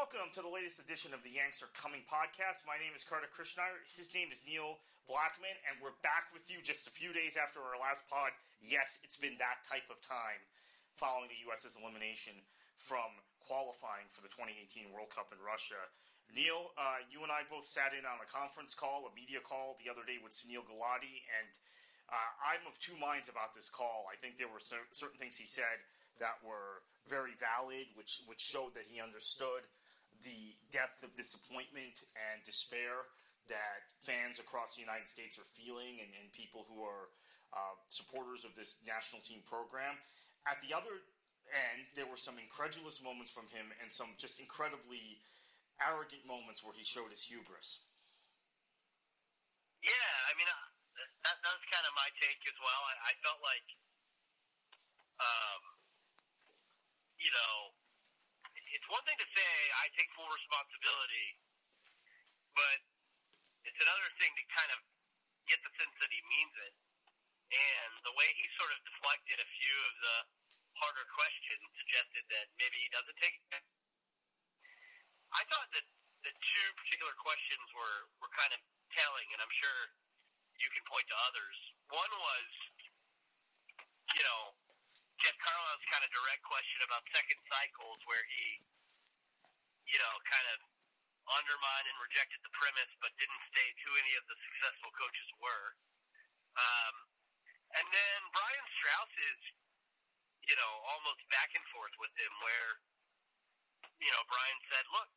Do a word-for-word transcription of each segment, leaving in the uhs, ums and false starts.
Welcome to the latest edition of the Yanks Are Coming podcast. My name is Carter Krishnaiyer. His name is Neil Blackman, and we're back with you just a few days after our last pod. Yes, it's been that type of time following the U S's elimination from qualifying for the twenty eighteen World Cup in Russia. Neil, uh, you and I both sat in on a conference call, a media call, the other day with Sunil Gulati, and uh, I'm of two minds about this call. I think there were cer- certain things he said that were very valid, which which showed that he understood the depth of disappointment and despair that fans across the United States are feeling, and, and people who are uh, supporters of this national team program. At the other end, there were some incredulous moments from him and some just incredibly arrogant moments where he showed his hubris. Yeah, I mean, uh, that, that was kind of my take as well. I, I felt like, um, you know, it's one thing to say, I take full responsibility, but it's another thing to kind of get the sense that he means it. And the way he sort of deflected a few of the harder questions suggested that maybe he doesn't take it. I thought that the two particular questions were, were kind of telling, and I'm sure you can point to others. One was, you know, Jeff Carlisle's kind of direct question about second cycles, where he, you know, kind of undermined and rejected the premise, but didn't state who any of the successful coaches were. Um, and then Brian Strauss's, you know, almost back and forth with him, where, you know, Brian said, look,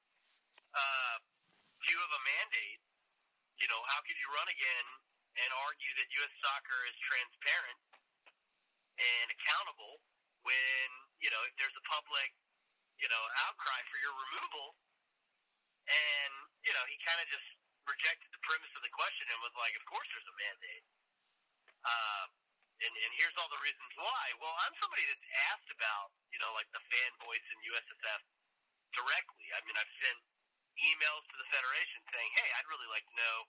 uh, you have a mandate. You know, how could you run again and argue that U S soccer is transparent and accountable when, you know, if there's a public, you know, outcry for your removal? And, you know, he kind of just rejected the premise of the question and was like, of course there's a mandate. Uh, and, and here's all the reasons why. Well, I'm somebody that's asked about, you know, like the fan voice in U S S F directly. I mean, I've sent emails to the Federation saying, hey, I'd really like to know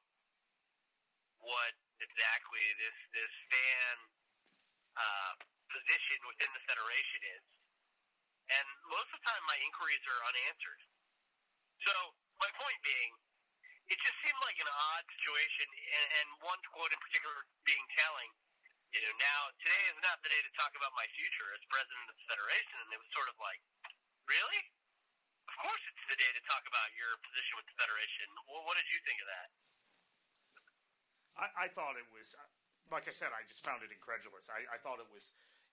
what exactly this, this fan Uh, position within the Federation is. And most of the time my inquiries are unanswered. So my point being, it just seemed like an odd situation, and, and one quote in particular being telling, you know, now today is not the day to talk about my future as president of the Federation. And it was sort of like, really? Of course it's the day to talk about your position with the Federation. Well, what did you think of that? I, I thought it was... Like I said, I just found it incredulous. I, I thought it was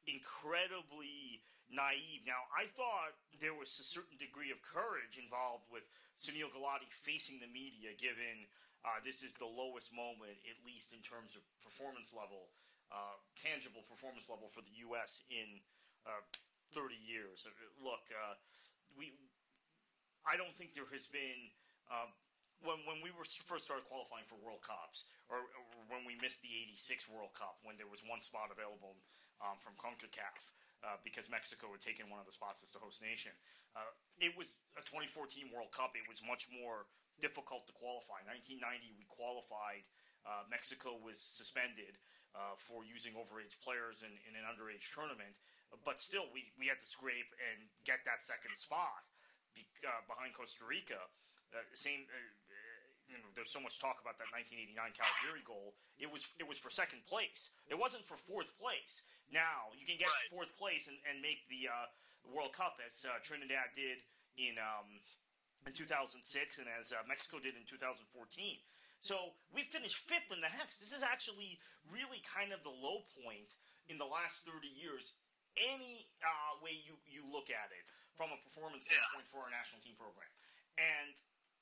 incredibly naive. Now, I thought there was a certain degree of courage involved with Sunil Gulati facing the media, given uh, this is the lowest moment, at least in terms of performance level, uh, tangible performance level for the U S in uh, thirty years. Look, uh, we. I don't think there has been... Uh, When when we were first started qualifying for World Cups, or, or when we missed the eighty-six World Cup, when there was one spot available um, from CONCACAF, uh, because Mexico had taken one of the spots as the host nation, uh, it was a twenty fourteen World Cup. It was much more difficult to qualify. nineteen ninety, we qualified. Uh, Mexico was suspended uh, for using overage players in, in an underage tournament, but still, we, we had to scrape and get that second spot be, uh, behind Costa Rica. Uh, same, uh, you know, there's so much talk about that nineteen eighty-nine Calgary goal. It was it was for second place. It wasn't for fourth place. Now you can get right. fourth place and, and make the uh, World Cup, as uh, Trinidad did in um, in two thousand six, and as uh, Mexico did in two thousand fourteen. So we finished fifth in the Hex. This is actually really kind of the low point in the last thirty years. Any uh, way you, you look at it from a performance yeah. standpoint for our national team program, and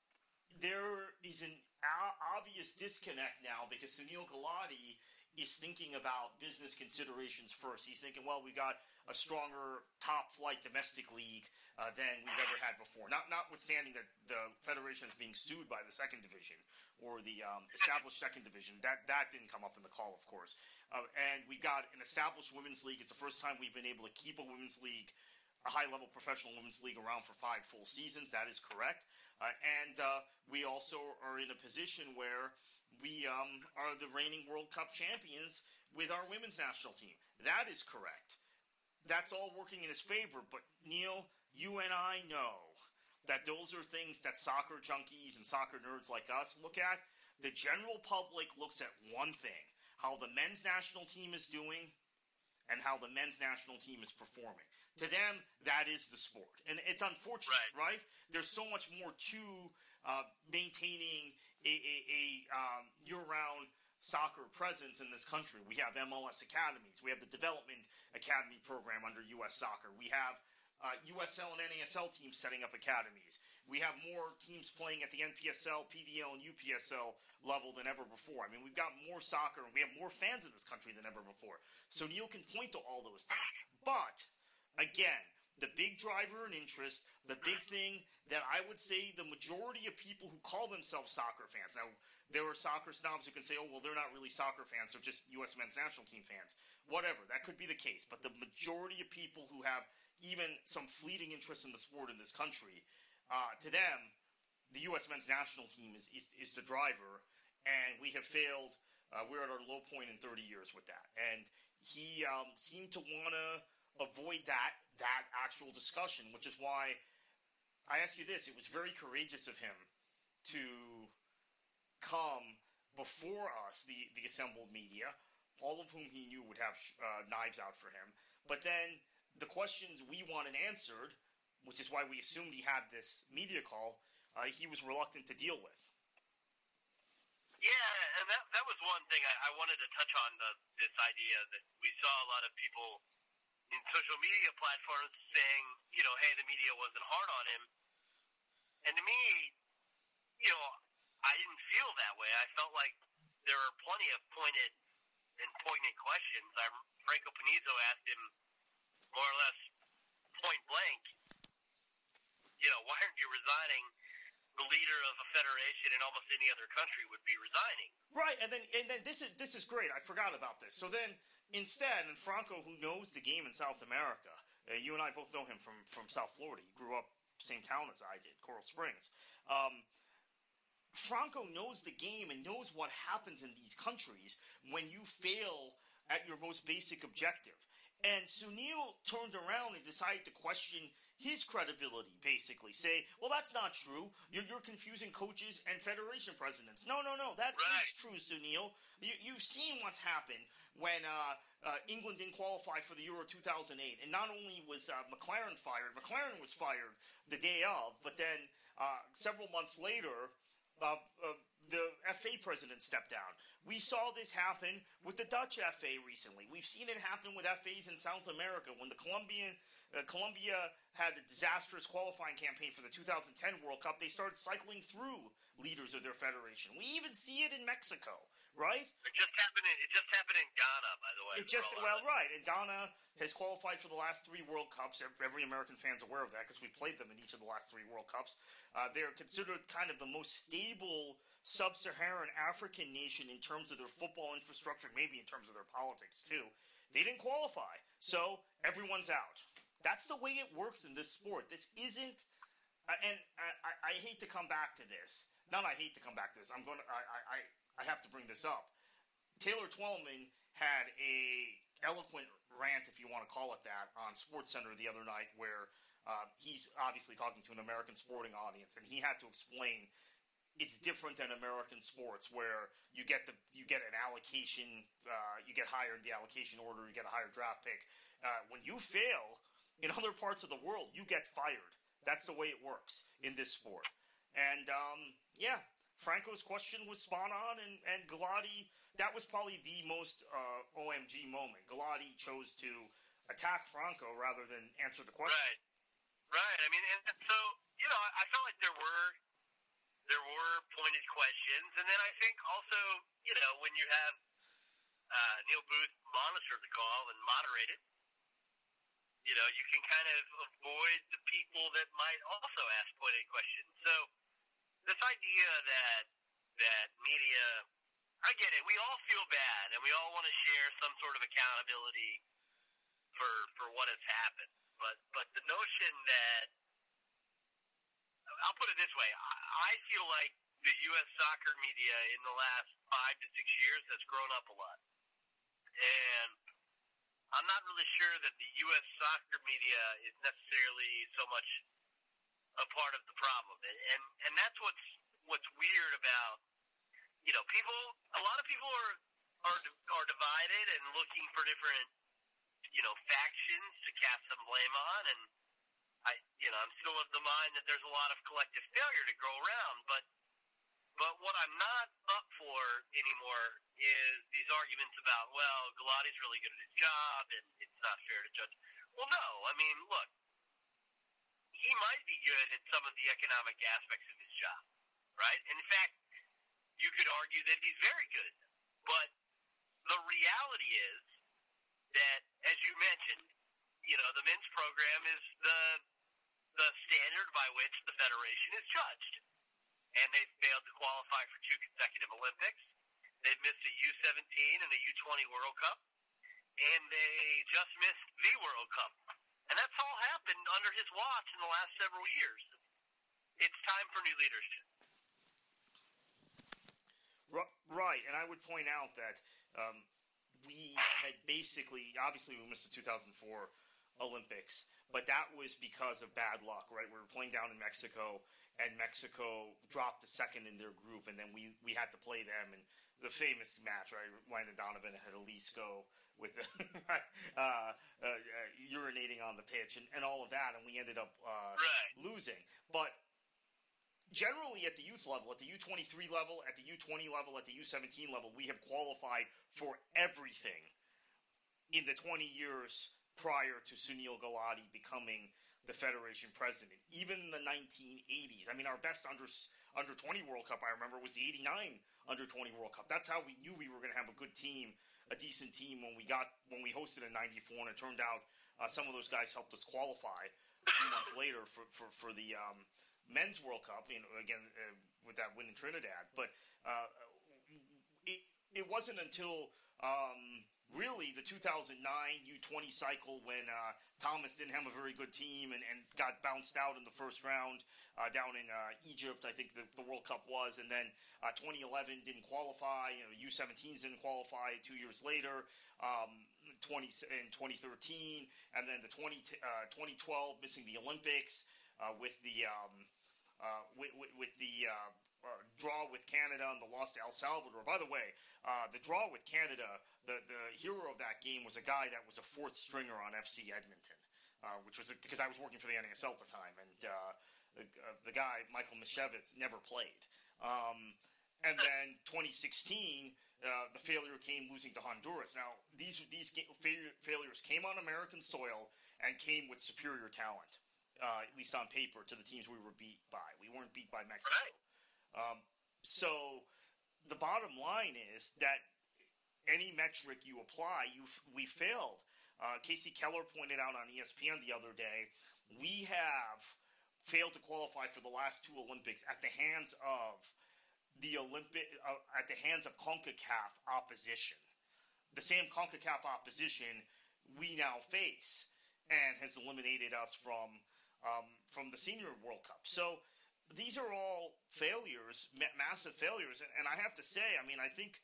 there is an obvious disconnect now because Sunil Gulati is thinking about business considerations first. He's thinking, well, we got a stronger top-flight domestic league uh, than we've ever had before. Not notwithstanding that the Federation is being sued by the second division or the um, established second division. That that didn't come up in the call, of course. Uh, and we've got an established women's league. It's the first time we've been able to keep a women's league, a high-level professional women's league, around for five full seasons. That is correct. Uh, and uh, we also are in a position where we um, are the reigning World Cup champions with our women's national team. That is correct. That's all working in his favor. But, Neil, you and I know that those are things that soccer junkies and soccer nerds like us look at. The general public looks at one thing: how the men's national team is doing and how the men's national team is performing. To them, that is the sport. And it's unfortunate, right? right? There's so much more to uh, maintaining a, a, a um, year-round soccer presence in this country. We have M L S academies. We have the Development Academy program under U S Soccer. We have uh, U S L and N A S L teams setting up academies. We have more teams playing at the N P S L, P D L, and U P S L level than ever before. I mean, we've got more soccer, and we have more fans in this country than ever before. So Neil can point to all those things. But, again, the big driver and interest, the big thing that I would say the majority of people who call themselves soccer fans. Now, there are soccer snobs who can say, oh, well, they're not really soccer fans. They're just U S men's national team fans. Whatever. That could be the case. But the majority of people who have even some fleeting interest in the sport in this country, uh, to them, the U S men's national team is, is, is the driver. And we have failed. Uh, we're at our low point in thirty years with that. And he um, seemed to want to avoid that that actual discussion, which is why I ask you this. It was very courageous of him to come before us, the, the assembled media, all of whom he knew would have uh, knives out for him. But then the questions we wanted answered, which is why we assumed he had this media call, uh, he was reluctant to deal with. Yeah, and that that was one thing I, I wanted to touch on, the, this idea that we saw a lot of people in social media platforms saying, you know, hey, the media wasn't hard on him. And to me, you know, I didn't feel that way. I felt like there were plenty of pointed and poignant questions. I, Franco Panizo asked him more or less point blank, you know, why aren't you resigning? The leader of a federation in almost any other country would be resigning. Right, and then and then this is this is great. I forgot about this. So then instead, and Franco, who knows the game in South America, uh, you and I both know him from, from South Florida. He grew up same town as I did, Coral Springs. Um, Franco knows the game and knows what happens in these countries when you fail at your most basic objective. And Sunil turned around and decided to question his credibility, basically. Say, well, that's not true. You're, you're confusing coaches and federation presidents. No, no, no. That right. is true, Sunil. You, you've seen what's happened when uh, uh, England didn't qualify for the Euro two thousand eight. And not only was uh, McLaren fired, McLaren was fired the day of, but then uh, several months later, uh, uh, the F A president stepped down. We saw this happen with the Dutch F A recently. We've seen it happen with F As in South America. When the Colombian, uh, Colombia had a disastrous qualifying campaign for the two thousand ten World Cup, they started cycling through leaders of their federation. We even see it in Mexico, right? It just happened in, it just happened in Ghana, by the way. It just, well, right. And Ghana has qualified for the last three World Cups. Every American fan's aware of that because we played them in each of the last three World Cups. Uh, they're considered kind of the most stable sub-Saharan African nation in terms of their football infrastructure, maybe in terms of their politics too. They didn't qualify, so everyone's out. That's the way it works in this sport. This isn't, uh, and I, I, I hate to come back to this. Not I hate to come back to this. I'm going to. I, I I have to bring this up. Taylor Twellman had a eloquent rant, if you want to call it that, on SportsCenter the other night, where uh, he's obviously talking to an American sporting audience, and he had to explain. It's different than American sports, where you get the you get an allocation, uh, you get higher in the allocation order, you get a higher draft pick. Uh, when you fail in other parts of the world, you get fired. That's the way it works in this sport. And um, yeah, Franco's question was spot on, and and Galati, that was probably the most uh, O M G moment. Galati chose to attack Franco rather than answer the question. Right, right. I mean, and so you know, I felt like there were. There were pointed questions, and then I think also, you know, when you have uh, Neil Booth monitor the call and moderate it, you know, you can kind of avoid the people that might also ask pointed questions. So this idea that that media, I get it. We all feel bad, and we all want to share some sort of accountability for for what has happened. But but the notion that I'll put it this way. I feel like the U S soccer media in the last five to six years has grown up a lot. And I'm not really sure that the U S soccer media is necessarily so much a part of the problem, and and, and that's what's what's weird about, you know, people. A lot of people are are are divided and looking for different, you know, factions to cast some blame on, and I, you know, I'm still of the mind that there's a lot of collective failure to go around, but but what I'm not up for anymore is these arguments about, well, Galati's really good at his job and it's not fair to judge. Well, no, I mean, look, he might be good at some of the economic aspects of his job, right? And in fact, you could argue that he's very good at them. But the reality is that, as you mentioned, you know, the men's program is the the standard by which the Federation is judged. And they've failed to qualify for two consecutive Olympics. They've missed a U seventeen and a U twenty World Cup. And they just missed the World Cup. And that's all happened under his watch in the last several years. It's time for new leadership. Right, and I would point out that um, we had basically, obviously we missed the two thousand four Olympics, but that was because of bad luck, right? We were playing down in Mexico, and Mexico dropped a second in their group, and then we, we had to play them, and the famous match, right? Landon Donovan had Elise go with the, uh, uh, urinating on the pitch and, and all of that, and we ended up uh, right. losing. But generally at the youth level, at the U twenty-three level, at the U twenty level, at the U seventeen level, we have qualified for everything in the twenty years prior to Sunil Gulati becoming the Federation president. Even in the nineteen eighties. I mean, our best under under twenty World Cup, I remember, was the eighty-nine under twenty World Cup. That's how we knew we were going to have a good team, a decent team when we got when we hosted in ninety-four, and it turned out uh, some of those guys helped us qualify a few months later for, for, for the um, Men's World Cup, you know, again, uh, with that win in Trinidad. But uh, it, it wasn't until um, really the two thousand nine U twenty cycle when uh, Thomas didn't have a very good team and, and got bounced out in the first round uh, down in uh, Egypt, I think the, the World Cup was, and then uh, twenty eleven didn't qualify, you know, U seventeens didn't qualify two years later, um, twenty in twenty thirteen, and then the twenty, uh, twenty twelve missing the Olympics uh, with the um, uh, with, with, with the uh, uh, draw with Canada and the loss to El Salvador. By the way, uh, the draw with Canada, the, the hero of that game was a guy that was a fourth stringer on F C Edmonton, uh, which was a, because I was working for the N A S L at the time, and uh, the, uh, the guy, Michael Mishevitz, never played. Um, and then twenty sixteen, uh, the failure came losing to Honduras. Now, these, these ga- failure, failures came on American soil and came with superior talent. Uh, at least on paper, to the teams we were beat by. We weren't beat by Mexico. Right. Um, so the bottom line is that any metric you apply, you we failed. Uh, Casey Keller pointed out on E S P N the other day, we have failed to qualify for the last two Olympics at the hands of the Olympic, uh, at the hands of CONCACAF opposition. The same CONCACAF opposition we now face and has eliminated us from Um, from the Senior World Cup. So these are all failures, ma- massive failures. And, and I have to say, I mean, I think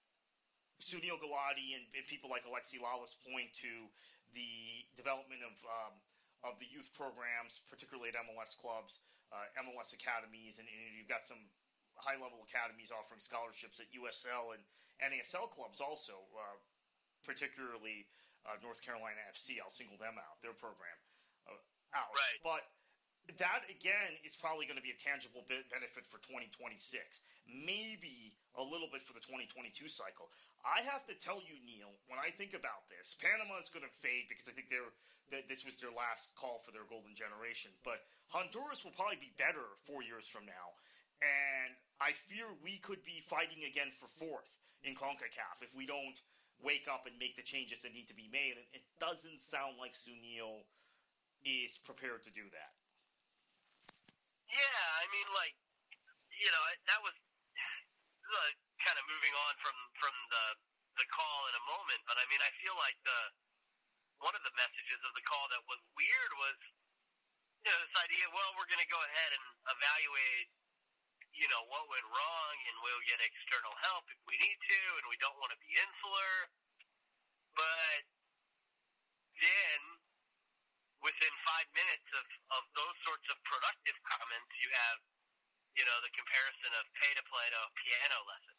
Sunil Gulati and, and people like Alexi Lalas point to the development of um, of the youth programs, particularly at M L S clubs, uh, M L S academies, and, and you've got some high-level academies offering scholarships at U S L and N A S L clubs also, uh, particularly uh, North Carolina F C. I'll single them out, their program. Uh, out. Right. But that, again, is probably going to be a tangible bit benefit for twenty twenty-six. Maybe a little bit for the twenty twenty-two cycle. I have to tell you, Neil, when I think about this, Panama is going to fade because I think they're, that this was their last call for their golden generation. But Honduras will probably be better four years from now. And I fear we could be fighting again for fourth in CONCACAF if we don't wake up and make the changes that need to be made. And it doesn't sound like Sunil is prepared to do that. Yeah, I mean, like, you know, that was uh, kind of moving on from, from the the call in a moment, but I mean, I feel like the one of the messages of the call that was weird was, you know, this idea, well, we're going to go ahead and evaluate, you know, what went wrong, and we'll get external help if we need to, and we don't want to be insular. But then within five minutes of, of those sorts of productive comments, you have, you know, the comparison of pay to play to a piano lesson,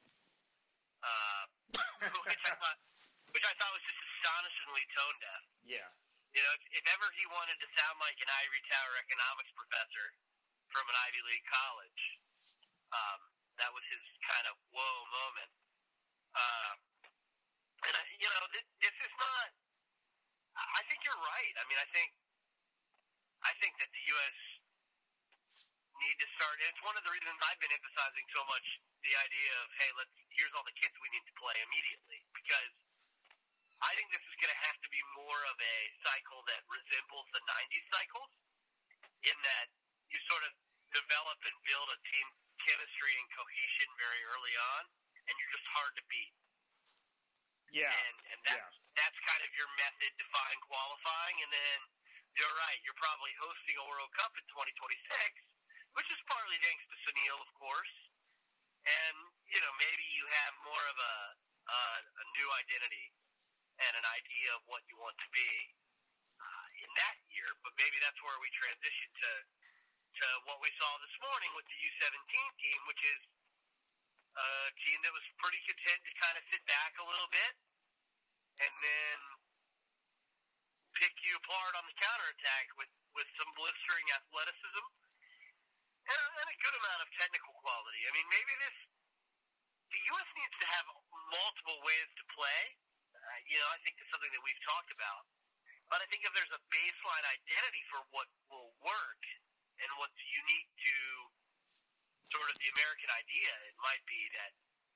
uh, which I thought, which I thought was just astonishingly tone deaf. Yeah. You know, if, if ever he wanted to sound like an ivory tower economics professor from an Ivy League college, um, that was his kind of whoa moment. Uh, and I, you know, this, this is not. I think you're right. I mean, I think, I think that the U S need to start. And it's one of the reasons I've been emphasizing so much the idea of, hey, let's here's all the kids we need to play immediately, because I think this is going to have to be more of a cycle that resembles the nineties cycles, in that you sort of develop and build a team chemistry and cohesion very early on, and you're just hard to beat. Yeah. And, and that's, yeah. that's kind of your method to find qualifying. And then you're right, you're probably hosting a World Cup in twenty twenty-six, which is partly thanks to Sunil, of course. And, you know, maybe you have more of a, uh, a new identity and an idea of what you want to be uh, in that year. But maybe that's where we transition to, to what we saw this morning with the U seventeen team, which is a team that was pretty content to kind of sit back a little bit and then pick you apart on the counterattack with, with some blistering athleticism and, and a good amount of technical quality. I mean, maybe this, the U S needs to have multiple ways to play. Uh, you know, I think it's something that we've talked about. But I think if there's a baseline identity for what will work and what's unique to sort of the American idea, it might be that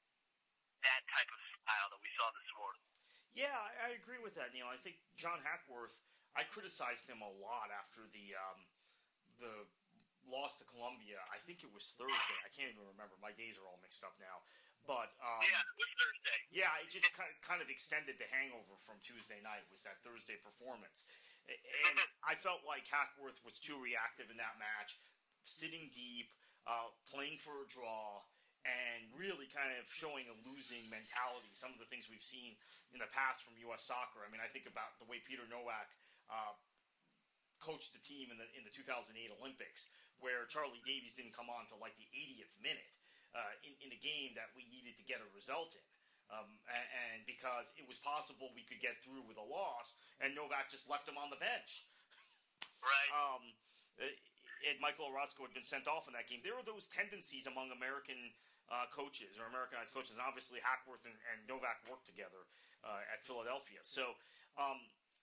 that type of style that we saw this morning. Yeah, I, I agree with that, Neil. I think John Hackworth, I criticized him a lot after the um, the loss to Colombia. I think it was Thursday. I can't even remember. My days are all mixed up now. But um, yeah, it was Thursday. Yeah, it just kind of, kind of extended the hangover from Tuesday night, was that Thursday performance. And I felt like Hackworth was too reactive in that match, sitting deep, Uh, playing for a draw, and really kind of showing a losing mentality. Some of the things we've seen in the past from U S soccer. I mean, I think about the way Peter Nowak uh, coached the team in the in the two thousand eight Olympics, where Charlie Davies didn't come on till like the eightieth minute uh, in, in a game that we needed to get a result in. Um, and, and because it was possible we could get through with a loss, and Novak just left him on the bench. Right. Um, and Michael Orozco had been sent off in that game. There are those tendencies among American uh, coaches or Americanized coaches, and obviously Hackworth and, and Novak worked together uh, at Philadelphia. So, um,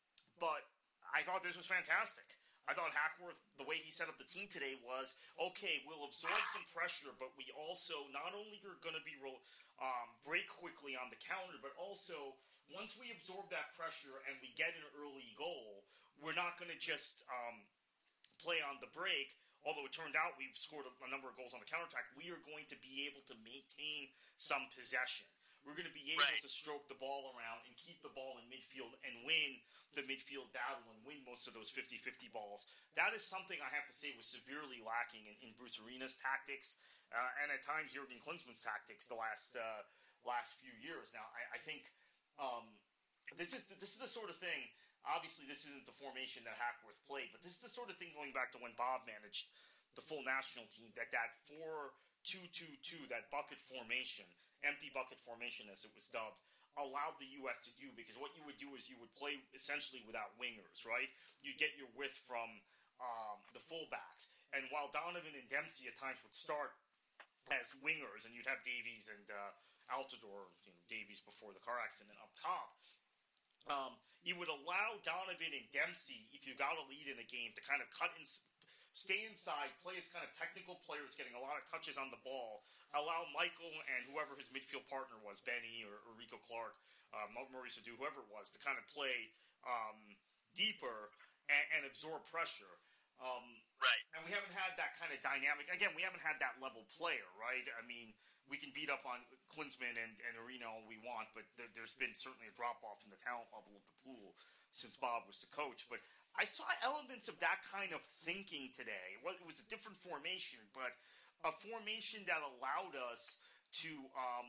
but I thought this was fantastic. I thought Hackworth, the way he set up the team today was, okay, we'll absorb some pressure, but we also not only are going to be real, um, break quickly on the counter, but also once we absorb that pressure and we get an early goal, we're not going to just um, – play on the break, although it turned out we scored a, a number of goals on the counterattack. We are going to be able to maintain some possession. We're going to be able right. to stroke the ball around and keep the ball in midfield and win the midfield battle and win most of those fifty-fifty balls. That is something I have to say was severely lacking in, in Bruce Arena's tactics uh, and at times Jurgen Klinsmann's tactics the last uh, last few years. Now, I, I think um, this is this is the sort of thing. Obviously, this isn't the formation that Hackworth played, but this is the sort of thing going back to when Bob managed the full national team, that that four two two two, that bucket formation, empty bucket formation as it was dubbed, allowed the U S to do, because what you would do is you would play essentially without wingers, right? You get your width from um, the fullbacks. And while Donovan and Dempsey at times would start as wingers, and you'd have Davies and uh, Altidore, you know, Davies before the car accident up top, Um, you would allow Donovan and Dempsey, if you got a lead in a game, to kind of cut and stay inside, play as kind of technical players, getting a lot of touches on the ball, allow Michael and whoever his midfield partner was, Benny or, or Rico Clark, uh, Maurice Adu, whoever it was, to kind of play um, deeper and, and absorb pressure. Um, right. And we haven't had that kind of dynamic. Again, we haven't had that level player, right? I mean, we can beat up on Klinsmann and, and Arena all we want, but there, there's been certainly a drop-off in the talent level of the pool since Bob was the coach. But I saw elements of that kind of thinking today. Well, it was a different formation, but a formation that allowed us to um,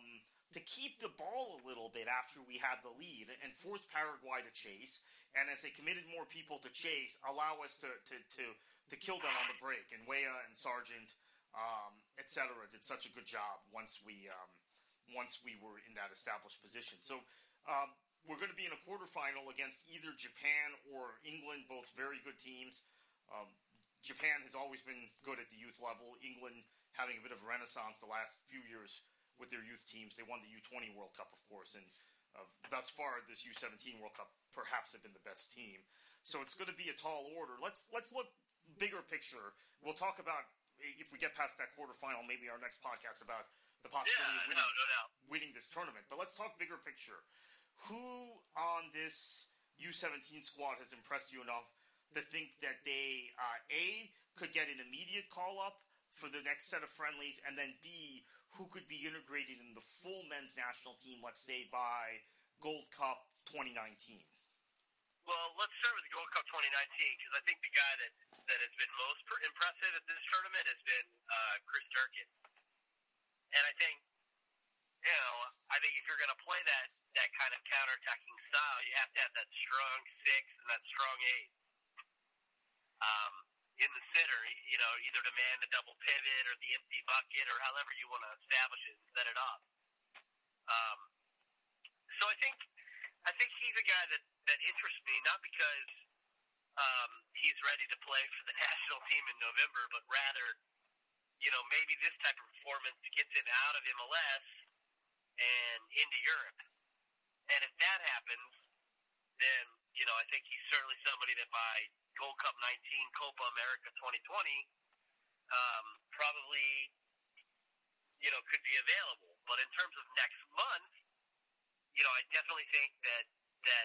to keep the ball a little bit after we had the lead and force Paraguay to chase. And as they committed more people to chase, allow us to to, to, to kill them on the break. And Weah and Sargent, um, et cetera, did such a good job once we um, once we were in that established position. So um, we're going to be in a quarterfinal against either Japan or England, both very good teams. Um, Japan has always been good at the youth level. England having a bit of a renaissance the last few years with their youth teams. They won the U twenty World Cup, of course, and uh, thus far this U seventeen World Cup perhaps have been the best team. So it's going to be a tall order. Let's let's look bigger picture. We'll talk about, if we get past that quarterfinal, maybe our next podcast about the possibility yeah, of winning, no, no doubt. winning this tournament. But let's talk bigger picture. Who on this U seventeen squad has impressed you enough to think that they, uh, A, could get an immediate call-up for the next set of friendlies, and then B, who could be integrated in the full men's national team, let's say, by Gold Cup twenty nineteen? Well, let's start with the Gold Cup twenty nineteen, because I think the guy that, that has been most per- impressive at this tournament has been uh, Chris Durkin. And I think, you know, I think if you're going to play that, that kind of counterattacking style, you have to have that strong six and that strong eight. Um, in the center, you know, either to man the double pivot or the empty bucket or however you want to establish it and set it up. Um, so I think I think he's a guy that, that interests me, not because um, he's ready to play for the national team in November, but rather, you know, maybe this type of performance gets him out of M L S and into Europe. And if that happens, then, you know, I think he's certainly somebody that by Gold Cup nineteen, Copa America twenty twenty, um, probably, you know, could be available. But in terms of next month, you know, I definitely think that that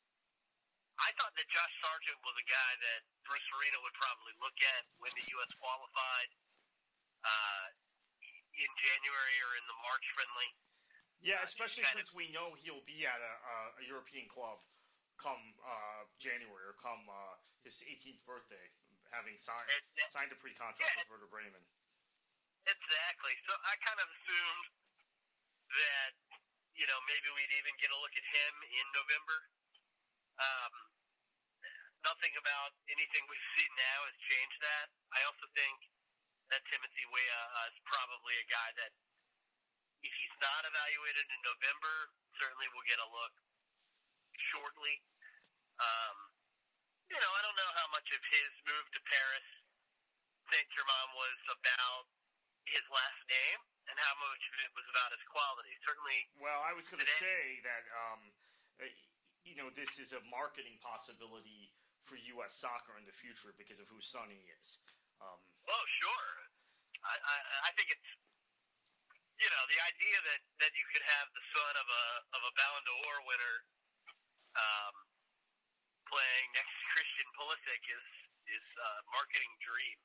I thought that Josh Sargent was a guy that Bruce Arena would probably look at when the U S qualified uh, in January or in the March friendly. Yeah, especially uh, since of, we know he'll be at a, a European club come uh, January or come uh, his eighteenth birthday, having signed it, it, signed a pre-contract yeah, with Werder Bremen. Exactly. So I kind of assumed that, you know, maybe we'd even get a look at him in November. Um, nothing about anything we've seen now has changed that. I also think that Timothy Weah uh, is probably a guy that, if he's not evaluated in November, certainly we'll get a look shortly. Um, you know, I don't know how much of his move to Paris Saint-Germain was about his last name and how much of it was about his quality. Certainly. Well, I was going to say that, um, you know, this is a marketing possibility for U S soccer in the future because of whose son he is. Um, oh, sure. I, I, I think it's, you know, the idea that, that you could have the son of a of a Ballon d'Or winner um, playing next to Christian Pulisic is is a marketing dream.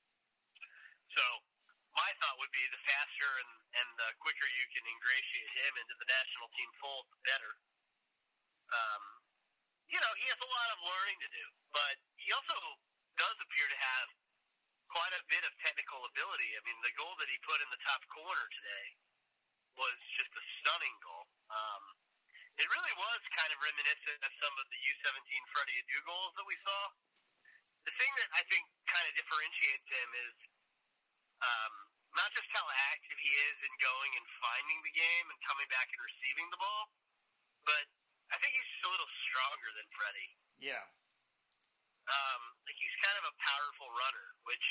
So my thought would be the faster and, and the quicker you can ingratiate him into the national team fold, the better. Um, you know, he has a lot of learning to do, but he also does appear to have quite a bit of technical ability. I mean, the goal that he put in the top corner today was just a stunning goal. Um, it really was kind of reminiscent of some of the U seventeen Freddie Adu goals that we saw. The thing that I think kind of differentiates him is um, not just how active he is in going and finding the game and coming back and receiving the ball, but I think he's just a little stronger than Freddie. Yeah. Um, like he's kind of a powerful runner, which,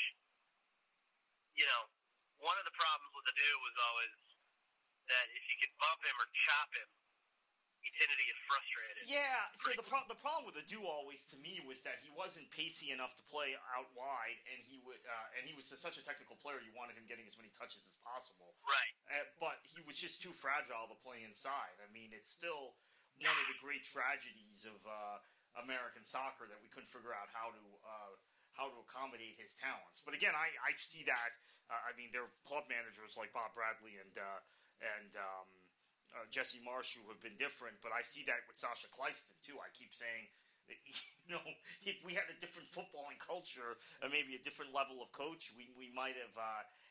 you know, one of the problems with Adu was always that if you could bump him or chop him, he tended to get frustrated. Yeah, so the pro- the problem with Adu always to me was that he wasn't pacey enough to play out wide, and he would uh, and he was such a technical player. You wanted him getting as many touches as possible, right? Uh, but he was just too fragile to play inside. I mean, it's still one of the great tragedies of uh, American soccer that we couldn't figure out how to uh, how to accommodate his talents. But again, I, I see that. Uh, I mean, there are club managers like Bob Bradley and uh, and um, uh, Jesse Marsh who have been different, but I see that with Sasha Kleiston too. I keep saying that, you know, if we had a different footballing culture and maybe a different level of coach, we we might have uh,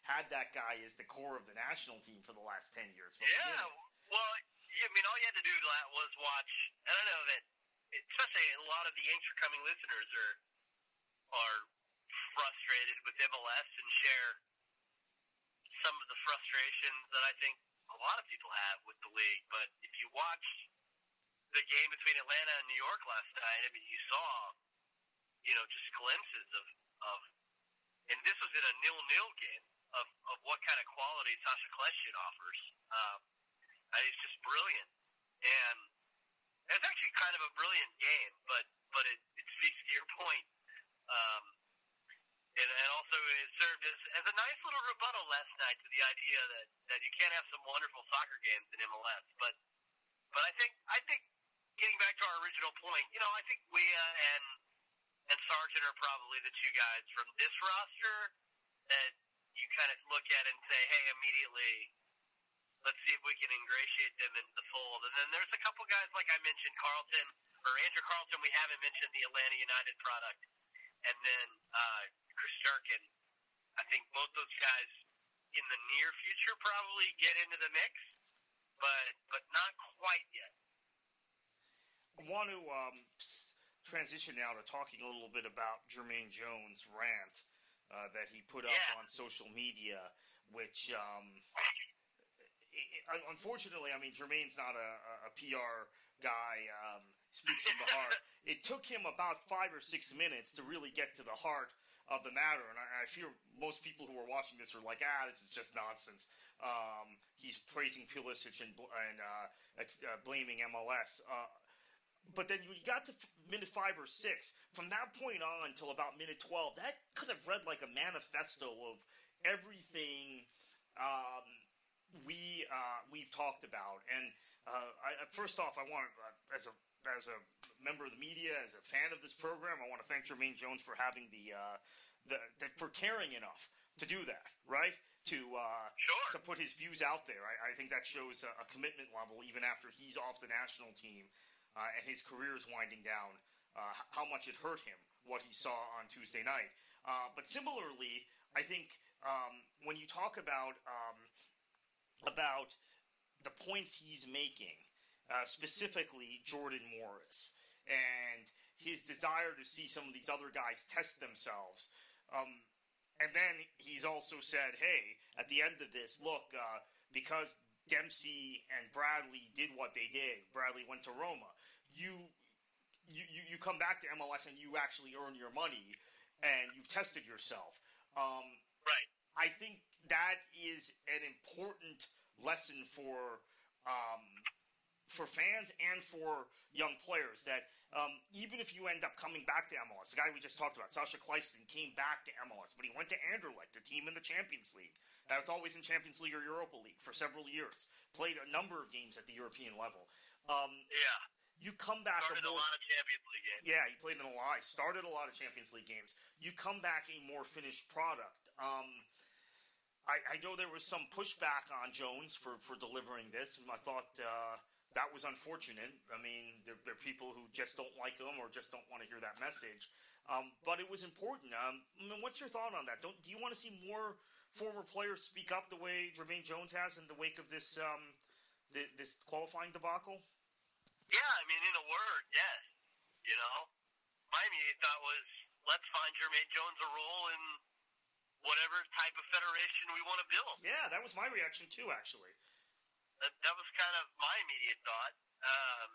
had that guy as the core of the national team for the last ten years. Yeah, well, I mean, all you had to do was watch. I don't know that, especially a lot of the Yanks-coming listeners are are frustrated with M L S and share some of the frustrations that I think a lot of people have with the league. But if you watch the game between Atlanta and New York last night, I mean, you saw, you know, just glimpses of, of and this was in a nil-nil game, of, of what kind of quality Sasha Kljestan offers. Um, and he's just brilliant. And it's actually kind of a brilliant game, but, but it, it speaks to your point. Um, and, and also it served as, as a nice little rebuttal last night to the idea that, that you can't have some wonderful soccer games in M L S. But but I think I think getting back to our original point, you know, I think Weah and and Sargent are probably the two guys from this roster that you kind of look at and say, hey, immediately, let's see if we can ingratiate them into the fold. And then there's a couple guys, like I mentioned, Carlton, or Andrew Carlton, we haven't mentioned the Atlanta United product. And then uh, Chris Durkin. I think both those guys in the near future probably get into the mix, but but not quite yet. I want to um, transition now to talking a little bit about Jermaine Jones' rant uh, that he put up yeah. on social media, which um, it, it, unfortunately, I mean, Jermaine's not a, a P R guy. Um, speaks from the heart. It took him about five or six minutes to really get to the heart of the matter, and I, I fear most people who are watching this are like, ah, this is just nonsense. Um, he's praising Pulisic and, and uh, uh, blaming M L S. Uh, but then when you got to f- minute five or six, from that point on until about minute twelve, that could have read like a manifesto of everything um, we uh, we've talked about. And uh, I, first off, I want uh, as a as a member of the media, as a fan of this program, I want to thank Jermaine Jones for having the, uh, the, the for caring enough to do that, right? To uh, sure. to put his views out there. I, I think that shows a, a commitment level, even after he's off the national team uh, and his career is winding down. Uh, how much it hurt him what he saw on Tuesday night. Uh, but similarly, I think um, when you talk about um, about the points he's making. Uh, specifically Jordan Morris, and his desire to see some of these other guys test themselves. Um, and then he's also said, hey, at the end of this, look, uh, because Dempsey and Bradley did what they did, Bradley went to Roma, you, you, you come back to M L S and you actually earn your money, and you've tested yourself. Um, right. I think that is an important lesson for... Um, for fans and for young players, that um, even if you end up coming back to M L S, the guy we just talked about, Sasha Kljestan, came back to M L S, but he went to Anderlecht, the team in the Champions League. Now, it's always in Champions League or Europa League for several years. Played a number of games at the European level. Um, yeah. You come back... Started a, more, a lot of Champions League games. Yeah, he played in a lot. He started a lot of Champions League games. You come back a more finished product. Um, I, I know there was some pushback on Jones for, for delivering this, and I thought... Uh, That was unfortunate. I mean, there, there are people who just don't like him or just don't want to hear that message. Um, but it was important. Um, I mean, what's your thought on that? Don't do you want to see more former players speak up the way Jermaine Jones has in the wake of this um, the, this qualifying debacle? Yeah, I mean, in a word, yes. You know, my immediate thought was, let's find Jermaine Jones a role in whatever type of federation we want to build. Yeah, that was my reaction too, actually. That, that was kind of my immediate thought. Um,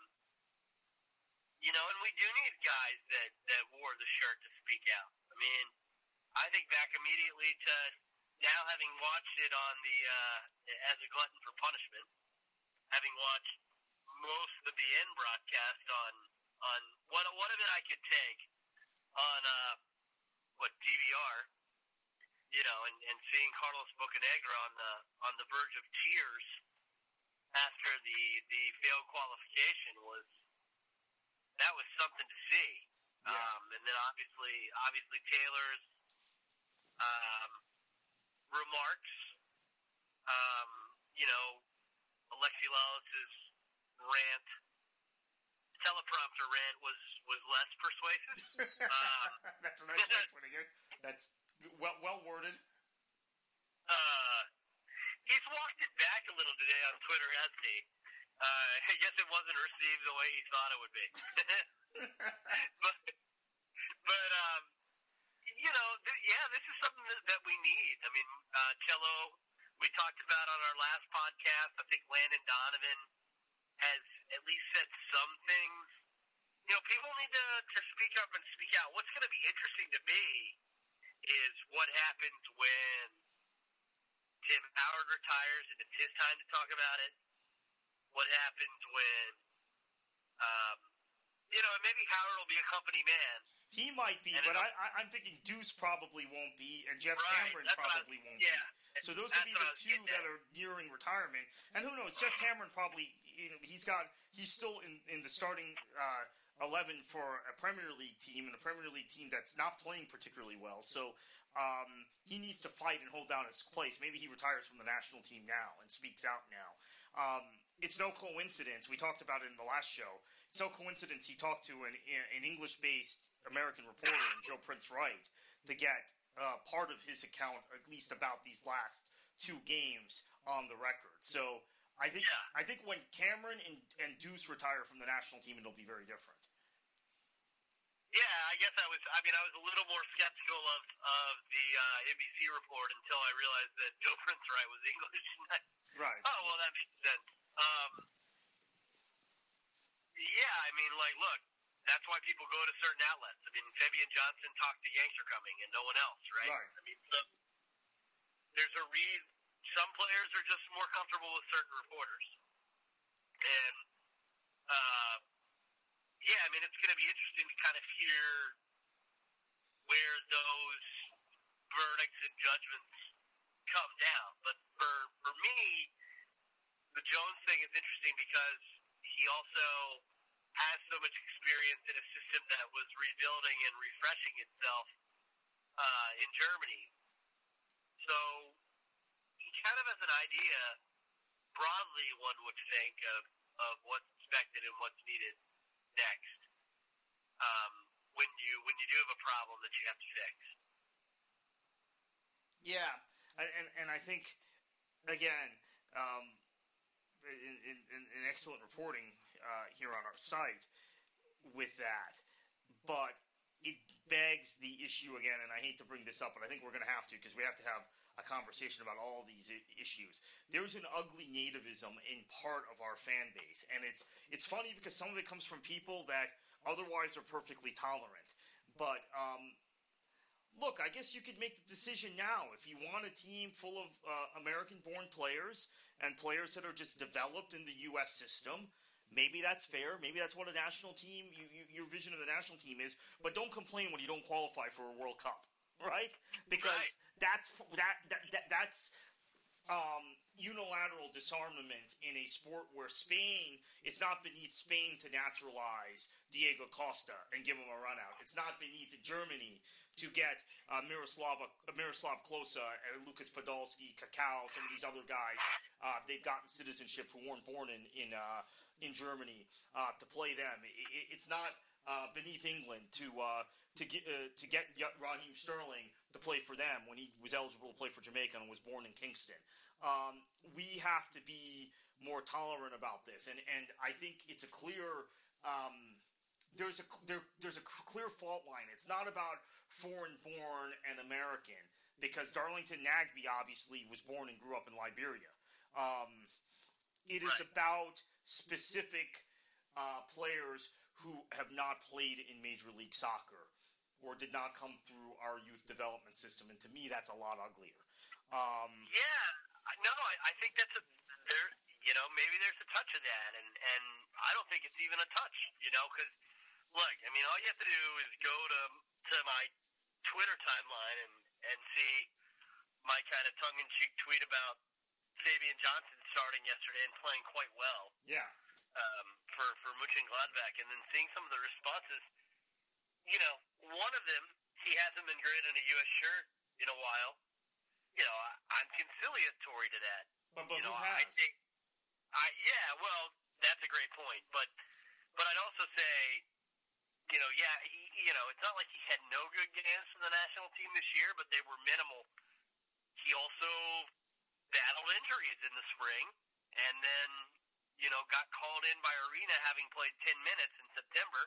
you know, and we do need guys that, that wore the shirt to speak out. I mean, I think back immediately to now having watched it on the, uh, as a glutton for punishment, having watched most of the B N broadcast on, on what, what of it I could take on, uh, what, D V R, you know, and, and seeing Carlos Bocanegra on the, on the verge of tears after the, the failed qualification was, that was something to see. Yeah. Um, and then obviously, obviously Taylor's um, remarks, um, you know, Alexi Lawless's rant, teleprompter rant was, was less persuasive. um, That's a nice way of putting it. That's well well worded. Uh, walked it back a little today on Twitter, hasn't he? Uh, I guess it wasn't received the way he thought it would be. but, but um, you know, th- yeah, this is something that, that we need. I mean, uh, Cello, we talked about on our last podcast. I think Landon Donovan has at least said some things. You know, people need to, to speak up and speak out. What's going to be interesting to me is what happens when Tim Howard retires and it's his time to talk about it. What happens when, um, you know, maybe Howard will be a company man. He might be, but I, I, I'm thinking Deuce probably won't be, and Jeff right, Cameron probably was, won't yeah, be. So those would be the two that at. are nearing retirement. And who knows, Jeff Cameron probably, you know, he's got, he's still in, in the starting uh, eleven for a Premier League team, and a Premier League team that's not playing particularly well. So um, he needs to fight and hold down his place. Maybe he retires from the national team now and speaks out now. Um, it's no coincidence, we talked about it in the last show, it's no coincidence he talked to an, an English-based American reporter, Joe Prince Wright, to get uh, part of his account, at least about these last two games, on the record. So I think yeah. I think when Cameron and, and Deuce retire from the national team, it'll be very different. Yeah, I guess I was. I mean, I was a little more skeptical of of the uh, N B C report until I realized that Joe Prince Wright was English. Right. Oh well, that makes sense. Um, yeah, I mean, like, look, that's why people go to certain outlets. I mean, Fabian Johnson talked to Yanks are coming, and no one else, right? Right. I mean, so there's a reason. Some players are just more comfortable with certain reporters, and uh, yeah, I mean, it's going to be interesting to kind of hear where those verdicts and judgments come down. But for for me, the Jones thing is interesting because he also has so much experience in a system that was rebuilding and refreshing itself uh, in Germany. So he kind of has an idea, broadly one would think, of, of what's expected and what's needed next um, when you when you do have a problem that you have to fix. Yeah, and, and, and I think, again, um, in, in, in excellent reporting uh, here on our site with that, but it begs the issue again, and I hate to bring this up, but I think we're going to have to because we have to have a conversation about all these I- issues. There's an ugly nativism in part of our fan base, and it's it's funny because some of it comes from people that otherwise are perfectly tolerant. But um, look, I guess you could make the decision now. If you want a team full of uh, American-born players and players that are just developed in the U S system, maybe that's fair. Maybe that's what a national team, you, you, your vision of the national team is. But don't complain when you don't qualify for a World Cup, right? Because Right. that's that, that, that that's um, unilateral disarmament in a sport where Spain, it's not beneath Spain to naturalize Diego Costa and give him a run out. It's not beneath Germany to get uh, Miroslav, Miroslav Klose and Lucas Podolski, Kakao, some of these other guys. Uh, they've gotten citizenship who weren't born in in, uh, in Germany uh, to play them. It, it's not uh, beneath England to uh, to get uh, to get Raheem Sterling to play for them when he was eligible to play for Jamaica and was born in Kingston. Um, we have to be more tolerant about this, and and I think it's a clear. Um, There's a there, there's a clear fault line. It's not about foreign-born and American, because Darlington Nagbe obviously was born and grew up in Liberia. Um, it is Right. about specific uh, players who have not played in Major League Soccer or did not come through our youth development system, and to me, that's a lot uglier. Um, Yeah, I- no, I, I think that's a there. You know, maybe there's a touch of that, and and I don't think it's even a touch. You know, because look, I mean, all you have to do is go to to my Twitter timeline and and see my kind of tongue-in-cheek tweet about Fabian Johnson starting yesterday and playing quite well yeah. um, for for Mönchengladbach, and then seeing some of the responses. You know, one of them, he hasn't been great in a U S shirt in a while. You know, I, I'm conciliatory to that. But, but you know, who I has? think, I yeah, well, that's a great point. But but I'd also say, you know, yeah, he, you know, it's not like he had no good games for the national team this year, but they were minimal. He also battled battled injuries in the spring, and then, you know, got called in by Arena having played ten minutes in September,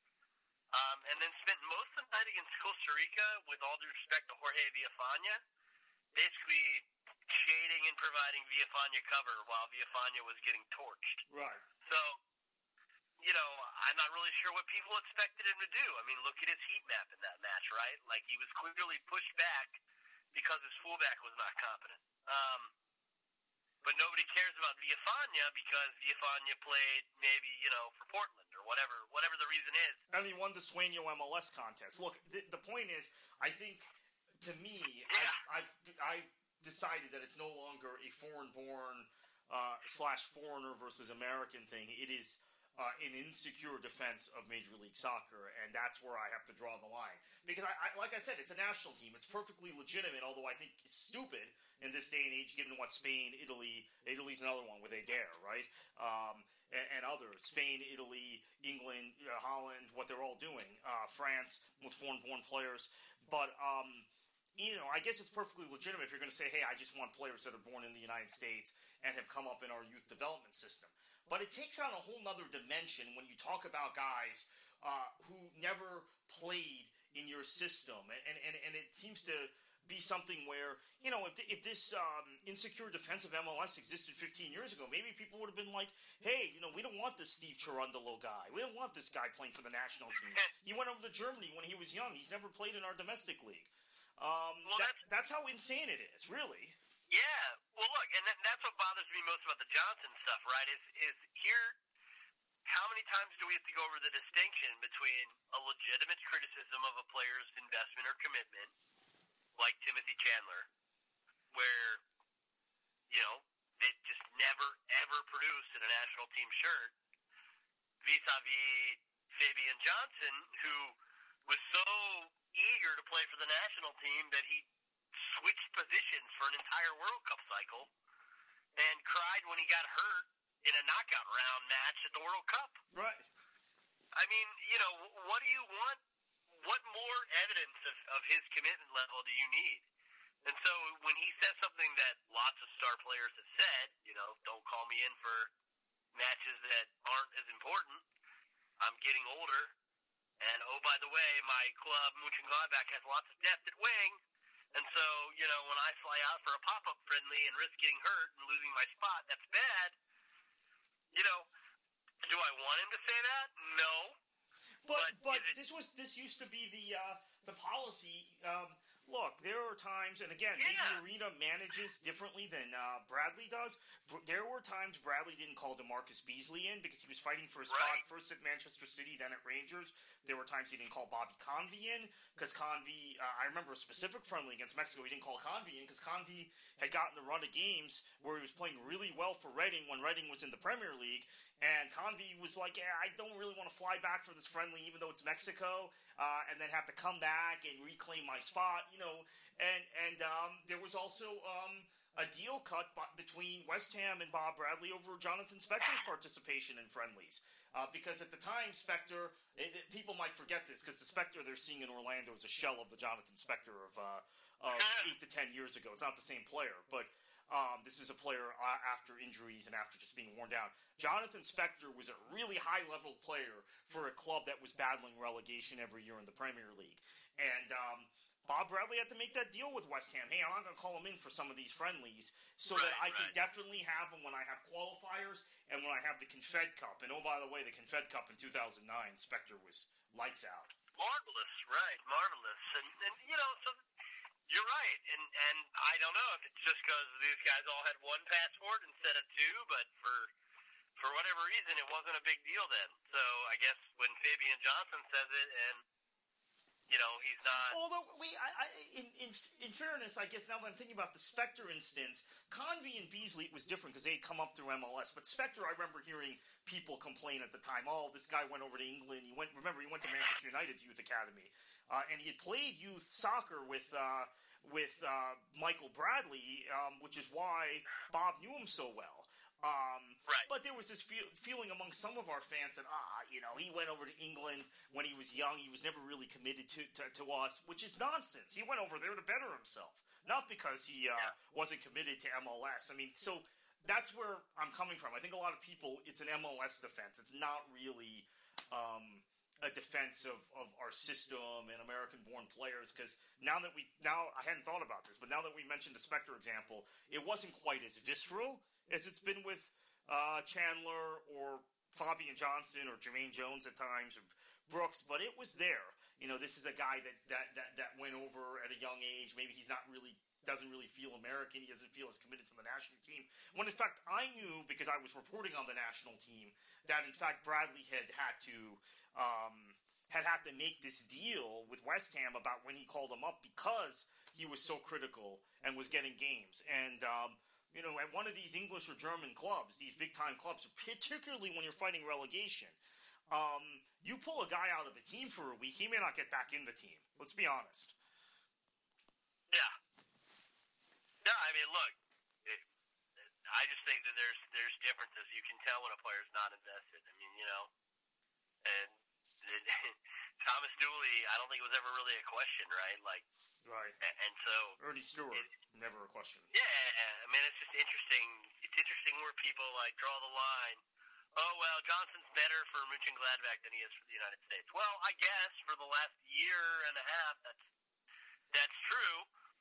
um, and then spent most of the night against Costa Rica, with all due respect to Jorge Villafana, basically shading and providing Villafana cover while Villafana was getting torched. Right. So, you know, I'm not really sure what people expected him to do. I mean, look at his heat map in that match, right? Like, he was clearly pushed back because his fullback was not competent. Um, but nobody cares about Villafana because Villafana played maybe, you know, for Portland or whatever, whatever the reason is. And he won the Sueño M L S contest. Look, the, the point is, I think, to me, Yeah. I've, I've, I've decided that it's no longer a foreign-born uh, slash foreigner versus American thing. It is uh, an insecure defense of Major League Soccer, and that's where I have to draw the line. Because, I, I, like I said, it's a national team. It's perfectly legitimate, although I think stupid in this day and age, given what Spain, Italy, Italy's another one where they dare, right? Um, and, and others, Spain, Italy, England, uh, Holland, what they're all doing. Uh, France with foreign-born players. But, um, you know, I guess it's perfectly legitimate if you're going to say, hey, I just want players that are born in the United States and have come up in our youth development system. But it takes on a whole nother dimension when you talk about guys uh, who never played in your system. And, and, and it seems to be something where, you know, if, if this um, insecure defensive M L S existed fifteen years ago, maybe people would have been like, hey, you know, we don't want this Steve Cherundolo guy. We don't want this guy playing for the national team. He went over to Germany when he was young. He's never played in our domestic league. Um, Well, that, that's- that's how insane it is, really. Yeah, well, look, and that, that's what bothers me most about the Johnson stuff, right? Is is here? How many times do we have to go over the distinction between a legitimate criticism of a player's investment or commitment, like Timothy Chandler, where you know they just never ever produced in a national team shirt, vis-a-vis Fabian Johnson, who was so eager to play for the national team that he switched positions for an entire World Cup cycle and cried when he got hurt in a knockout round match at the World Cup. Right. I mean, you know, what do you want? What more evidence of, of his commitment level do you need? And so when he says something that lots of star players have said, you know, don't call me in for matches that aren't as important. I'm getting older. And, oh, by the way, my club, Mönchengladbach, has lots of depth at wing. And so, you know, when I fly out for a pop-up friendly and risk getting hurt and losing my spot, that's bad. You know, do I want him to say that? No. But but But is it- this was this used to be the uh, the policy. Um, look, there are times, and again, Yeah. maybe Arena manages differently than uh, Bradley does. Br- There were times Bradley didn't call DeMarcus Beasley in because he was fighting for his spot Right. first at Manchester City, then at Rangers. There were times he didn't call Bobby Convey in because Convey, uh, I remember a specific friendly against Mexico, he didn't call Convey in because Convey had gotten a run of games where he was playing really well for Reading when Reading was in the Premier League. And Convey was like, yeah, I don't really want to fly back for this friendly, even though it's Mexico, uh, and then have to come back and reclaim my spot, you know. And and um, there was also um, a deal cut b- between West Ham and Bob Bradley over Jonathan Spector's participation in friendlies. Uh, because at the time, Spector, it, it, people might forget this, because the Spector they're seeing in Orlando is a shell of the Jonathan Spector of, uh, of eight to ten years ago. It's not the same player, but um, this is a player uh, after injuries and after just being worn down. Jonathan Spector was a really high-level player for a club that was battling relegation every year in the Premier League. And um, Bob Bradley had to make that deal with West Ham. Hey, I'm not going to call him in for some of these friendlies so that I Right, can right. definitely have him when I have qualifiers and when I have the Confed Cup. And oh, by the way, the Confed Cup in two thousand nine, Spector was lights out. Marvelous, right? Marvelous, and and you know, so you're right, and and I don't know if it's just because these guys all had one passport instead of two, but for for whatever reason, it wasn't a big deal then. So I guess when Fabian Johnson says it, and you know, he's not. Although, wait, I, I, in, in in fairness, I guess now that I'm thinking about the Spector instance, Convey and Beasley was different because they had come up through M L S. But Spector, I remember hearing people complain at the time, oh, this guy went over to England. He went, remember, he went to Manchester United's youth academy. Uh, and he had played youth soccer with uh, with uh, Michael Bradley, um, which is why Bob knew him so well. Um, Right. But there was this feel, feeling among some of our fans that, ah, you know, he went over to England when he was young. He was never really committed to, to, to us, which is nonsense. He went over there to better himself, not because he uh, Yeah. wasn't committed to M L S. I mean, so that's where I'm coming from. I think a lot of people, it's an M L S defense. It's not really um, a defense of, of our system and American-born players, because now that we, now I hadn't thought about this, but now that we mentioned the Spectre example, it wasn't quite as visceral as it's been with uh, Chandler or Fabian Johnson or Jermaine Jones at times, or Brooks, but it was there. You know, this is a guy that, that, that, that went over at a young age. Maybe he's not really, doesn't really feel American. He doesn't feel as committed to the national team. When, in fact, I knew, because I was reporting on the national team, that, in fact, Bradley had had to, um, had had to make this deal with West Ham about when he called him up, because he was so critical and was getting games. And, um, you know, at one of these English or German clubs, these big-time clubs, particularly when you're fighting relegation, um, you pull a guy out of a team for a week, he may not get back in the team. Let's be honest. Yeah. No, I mean, look, it, I just think that there's there's differences. You can tell when a player's not invested. I mean, you know, and it, Thomas Dooley, I don't think it was ever really a question, right? Like, right. And, and so Ernie Stewart, it, never a question. Yeah, I mean, it's just interesting. It's interesting where people like draw the line. Oh well, Johnson's better for Mönchengladbach than he is for the United States. Well, I guess for the last year and a half, that's that's true.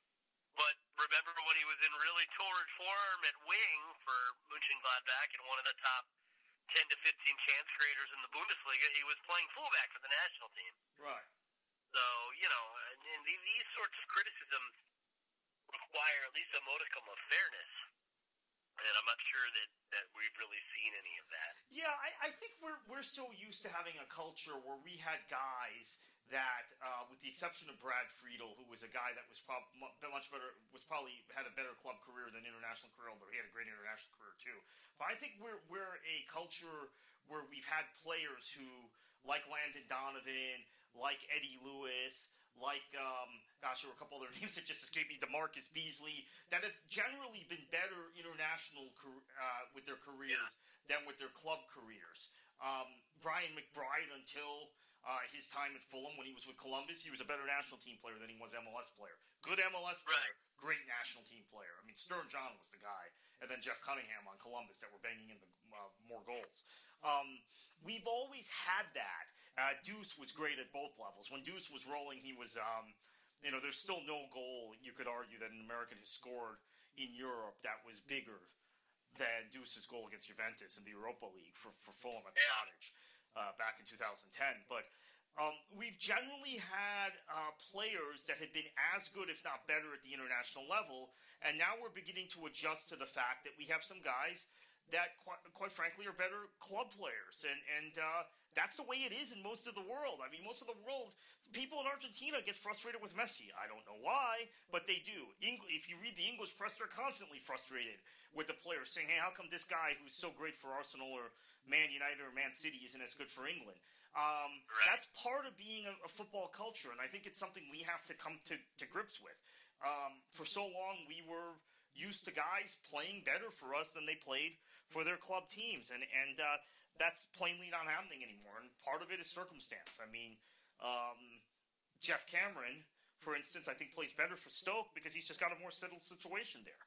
But remember when he was in really torrid form at wing for Mönchengladbach and one of the top ten to fifteen chance creators in the Bundesliga, he was playing fullback for the national team. Right. So, you know, and, and these sorts of criticisms require at least a modicum of fairness. And I'm not sure that, that we've really seen any of that. Yeah, I, I think we're we're so used to having a culture where we had guys that, uh, with the exception of Brad Friedel, who was a guy that was prob- much better, was probably had a better club career than international career, although he had a great international career too. But I think we're we're a culture where we've had players who, like Landon Donovan, like Eddie Lewis, like, um, gosh, there were a couple other names that just escaped me, DeMarcus Beasley, that have generally been better international uh, with their careers yeah. than with their club careers. Um, Brian McBride, until uh, his time at Fulham when he was with Columbus, he was a better national team player than he was M L S player. Good M L S player, right. Great national team player. I mean, Stern John was the guy, and then Jeff Cunningham on Columbus that were banging in the uh, more goals. Um, we've always had that. Uh, Deuce was great at both levels. When Deuce was rolling, he was, um, you know, there's still no goal, you could argue, that an American has scored in Europe that was bigger than Deuce's goal against Juventus in the Europa League for, for Fulham at the yeah. Cottage uh, back in two thousand ten. But um, we've generally had uh, players that had been as good, if not better, at the international level, and now we're beginning to adjust to the fact that we have some guys that, quite, quite frankly, are better club players, and and uh, that's the way it is in most of the world. I mean, most of the world, people in Argentina get frustrated with Messi. I don't know why, but they do. Eng- if you read the English press, they're constantly frustrated with the players, saying, hey, how come this guy who's so great for Arsenal or Man United or Man City isn't as good for England? Um, right. That's part of being a, a football culture, and I think it's something we have to come to, to grips with. Um, for so long, we were used to guys playing better for us than they played for their club teams, and and uh, that's plainly not happening anymore. And part of it is circumstance. I mean, um, Jeff Cameron, for instance, I think plays better for Stoke because he's just got a more settled situation there.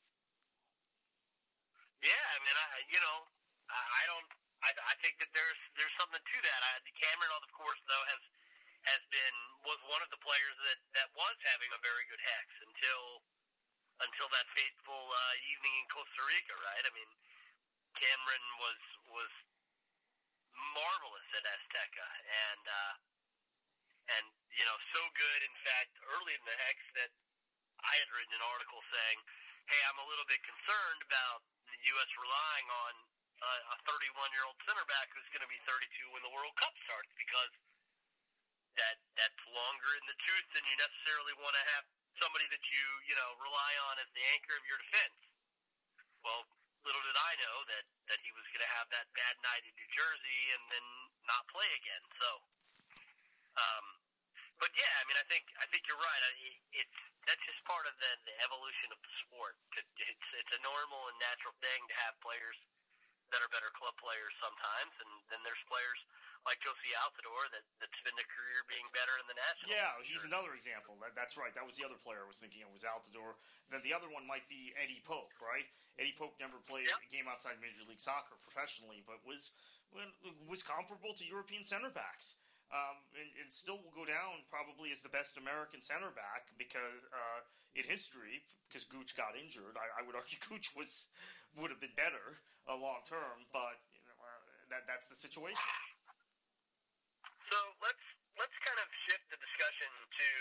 Yeah, I mean, I you know, I, I don't. I, I think that there's there's something to that. I, Cameron, of course, though, has has been was one of the players that, that was having a very good hex until until that fateful uh, evening in Costa Rica, right? I mean, Cameron was was marvelous at Azteca, and uh, and you know, so good. In fact, early in the hex, that I had written an article saying, "Hey, I'm a little bit concerned about the U S relying on uh, a thirty-one-year-old center back who's going to be thirty-two when the World Cup starts, because that that's longer in the tooth than you necessarily want to have somebody that you you know rely on as the anchor of your defense." Well, little did I know that, that he was going to have that bad night in New Jersey and then not play again. So, um, but yeah, I mean, I think I think you're right. I, it's that's just part of the, the evolution of the sport. It, it's it's a normal and natural thing to have players that are better club players sometimes, and then there's players like Josie Altidore that, that spend a career being better in the national. Yeah, he's sure. another example. That, that's right. That was the other player I was thinking of, was Altidore. Then the other one might be Eddie Pope, right? Eddie Pope never played yep. a game outside Major League Soccer professionally, but was was comparable to European center backs. Um, and, and still will go down probably as the best American center back because uh, in history, because Gooch got injured. I, I would argue Gooch was would have been better uh, long term, but you know, uh, that that's the situation. So let's let's kind of shift the discussion to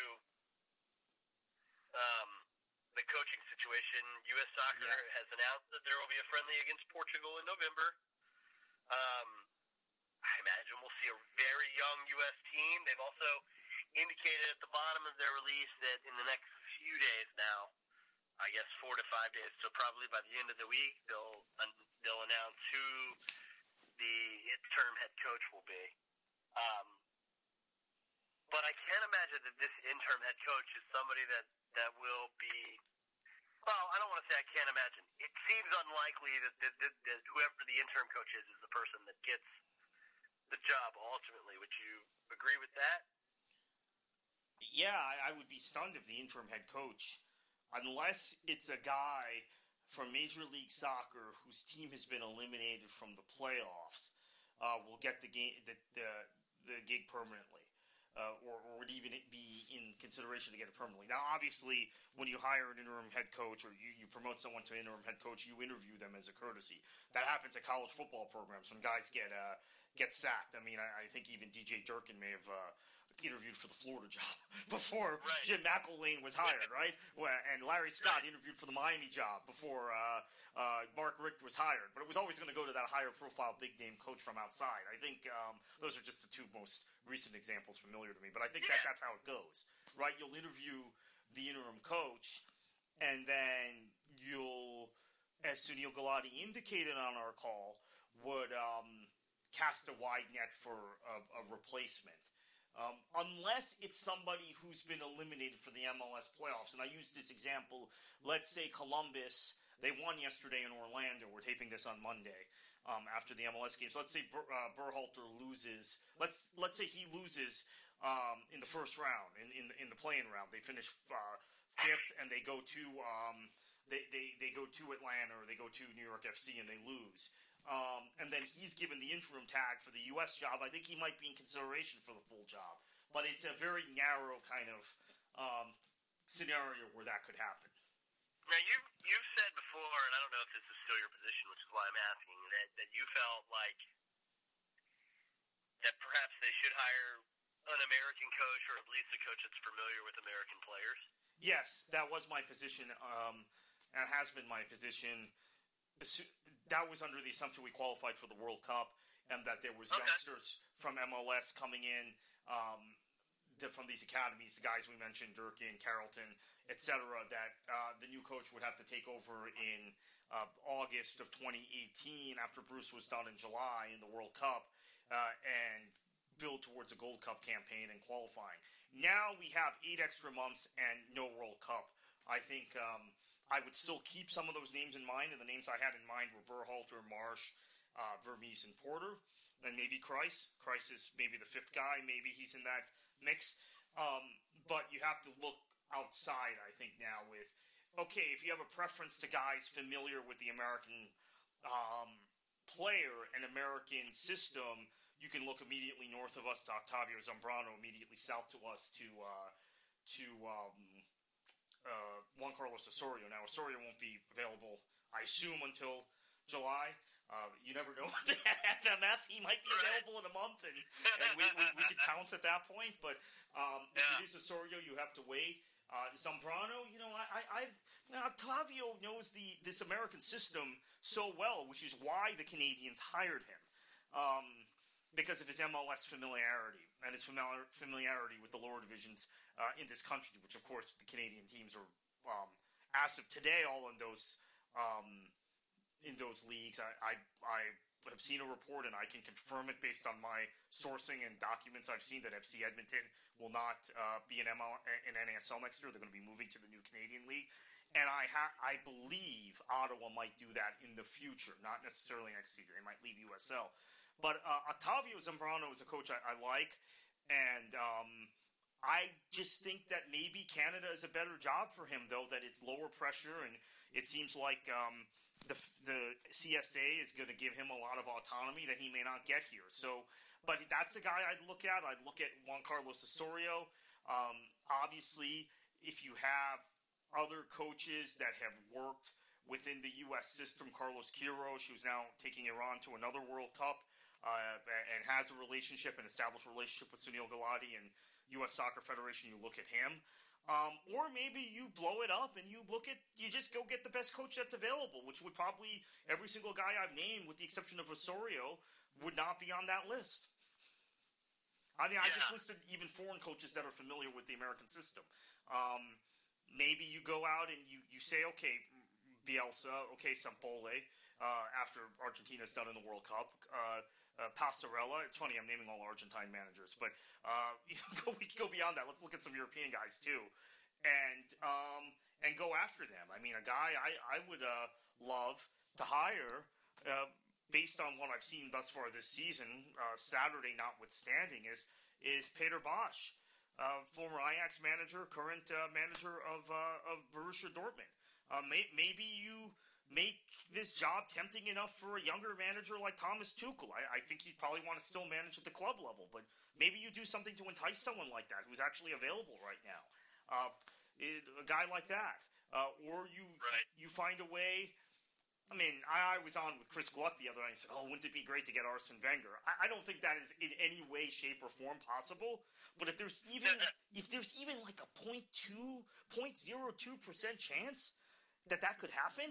um, the coaching situation. U S Soccer yeah. has announced that there will be a friendly against Portugal in November. Um, I imagine we'll see a very young U S team. They've also indicated at the bottom of their release that in the next few days now, I guess four to five days, so probably by the end of the week, they'll they'll announce who the interim head coach will be. Um, but I can't imagine that this interim head coach is somebody that, that will be. Well, I don't want to say I can't imagine. It seems unlikely that, that, that, that whoever the interim coach is is the person that gets the job ultimately. Would you agree with that? Yeah, I, I would be stunned if the interim head coach, unless it's a guy from Major League Soccer whose team has been eliminated from the playoffs, uh, will get the game the the, the gig permanently. Uh, or, or would even be in consideration to get it permanently. Now, obviously, when you hire an interim head coach or you, you promote someone to interim head coach, you interview them as a courtesy. That happens at college football programs when guys get uh, get sacked. I mean, I, I think even D J Durkin may have uh, interviewed for the Florida job before right. Jim McElwain was hired, right? And Larry Scott right. interviewed for the Miami job before uh, uh, Mark Richt was hired. But it was always going to go to that higher-profile, big-name coach from outside. I think um, those are just the two most recent examples familiar to me. But I think yeah. that that's how it goes, right? You'll interview the interim coach, and then you'll, as Sunil Gulati indicated on our call, would um, cast a wide net for a, a replacement. Um, unless it's somebody who's been eliminated for the M L S playoffs. And I use this example. Let's say Columbus, they won yesterday in Orlando. We're taping this on Monday um, after the M L S games. Let's say Ber, uh, Berhalter loses. Let's let's say he loses um, in the first round, in, in, in the play-in round. They finish uh, fifth, and they go to um, they, they, they go to Atlanta or they go to New York F C, and they lose. Um, and then he's given the interim tag for the U S job. I think he might be in consideration for the full job. But it's a very narrow kind of um, scenario where that could happen. Now, you, you've said before, and I don't know if this is still your position, which is why I'm asking, that, that you felt like that perhaps they should hire an American coach or at least a coach that's familiar with American players. Yes, that was my position. Um, and has been my position. That was under the assumption we qualified for the World Cup and that there was okay. youngsters from M L S coming in um, the, from these academies, the guys we mentioned, Durkin, Carrollton, et cetera, that uh, the new coach would have to take over in uh, August of twenty eighteen after Bruce was done in July in the World Cup uh, and build towards a Gold Cup campaign and qualifying. Now we have eight extra months and no World Cup. I think... Um, I would still keep some of those names in mind, and the names I had in mind were Berhalter, Marsh, uh, Vermees, and Porter, and maybe Kreis. Kreis is maybe the fifth guy. Maybe he's in that mix. Um, but you have to look outside, I think, now with, okay, if you have a preference to guys familiar with the American um, player and American system, you can look immediately north of us to Octavio Zambrano, immediately south to us to, uh, to um, Uh, Juan Carlos Osorio. Now, Osorio won't be available, I assume, until July. Uh, you never know with the F M F. He might be available in a month, and, and we, we, we could pounce at that point. But um, yeah. if it is Osorio, you have to wait. Uh, Zambrano, you know, I, I, I you know, Octavio knows the this American system so well, which is why the Canadians hired him. Um, because of his M L S familiarity and his familiar, familiarity with the lower divisions uh, in this country, which, of course, the Canadian teams are, um, as of today, all in those um, in those leagues. I, I, I have seen a report, and I can confirm it based on my sourcing and documents I've seen, that F C Edmonton will not uh, be in, M L, in N A S L next year. They're going to be moving to the new Canadian League. And I ha- I believe Ottawa might do that in the future, not necessarily next season. They might leave U S L. But uh, Ottavio Zambrano is a coach I, I like, and um, I just think that maybe Canada is a better job for him, though, that it's lower pressure, and it seems like um, the, the C S A is going to give him a lot of autonomy that he may not get here. So, but that's the guy I'd look at. I'd look at Juan Carlos Osorio. Um, obviously, if you have other coaches that have worked within the U S system, Carlos Queiroz, who's now taking Iran to another World Cup, uh, and has a relationship, an established relationship with Sunil Gulati and U S Soccer Federation, you look at him. Um, or maybe you blow it up and you look at, you just go get the best coach that's available, which would probably, every single guy I've named, with the exception of Osorio, would not be on that list. I mean, I Yeah. just listed even foreign coaches that are familiar with the American system. Um, maybe you go out and you, you say, okay, Bielsa, okay, Sampoli, uh, after Argentina's done in the World Cup, uh, uh, Passarella. It's funny, I'm naming all Argentine managers, but uh, you know, we can go beyond that. Let's look at some European guys too, and um, and go after them. I mean, a guy I, I would uh, love to hire, uh, based on what I've seen thus far this season, uh, Saturday notwithstanding, is is Peter Bosch, uh, former Ajax manager, current uh, manager of uh, of Borussia Dortmund. Uh, may, maybe you make this job tempting enough for a younger manager like Thomas Tuchel. I, I think he'd probably want to still manage at the club level, but maybe you do something to entice someone like that who's actually available right now. Uh, it, a guy like that. Uh, or you Right. you find a way. I mean, I, I was on with Chris Gluck the other night and said, oh, wouldn't it be great to get Arsene Wenger? I, I don't think that is in any way, shape, or form possible. But if there's even if there's even like a point two, point zero two percent chance that that could happen,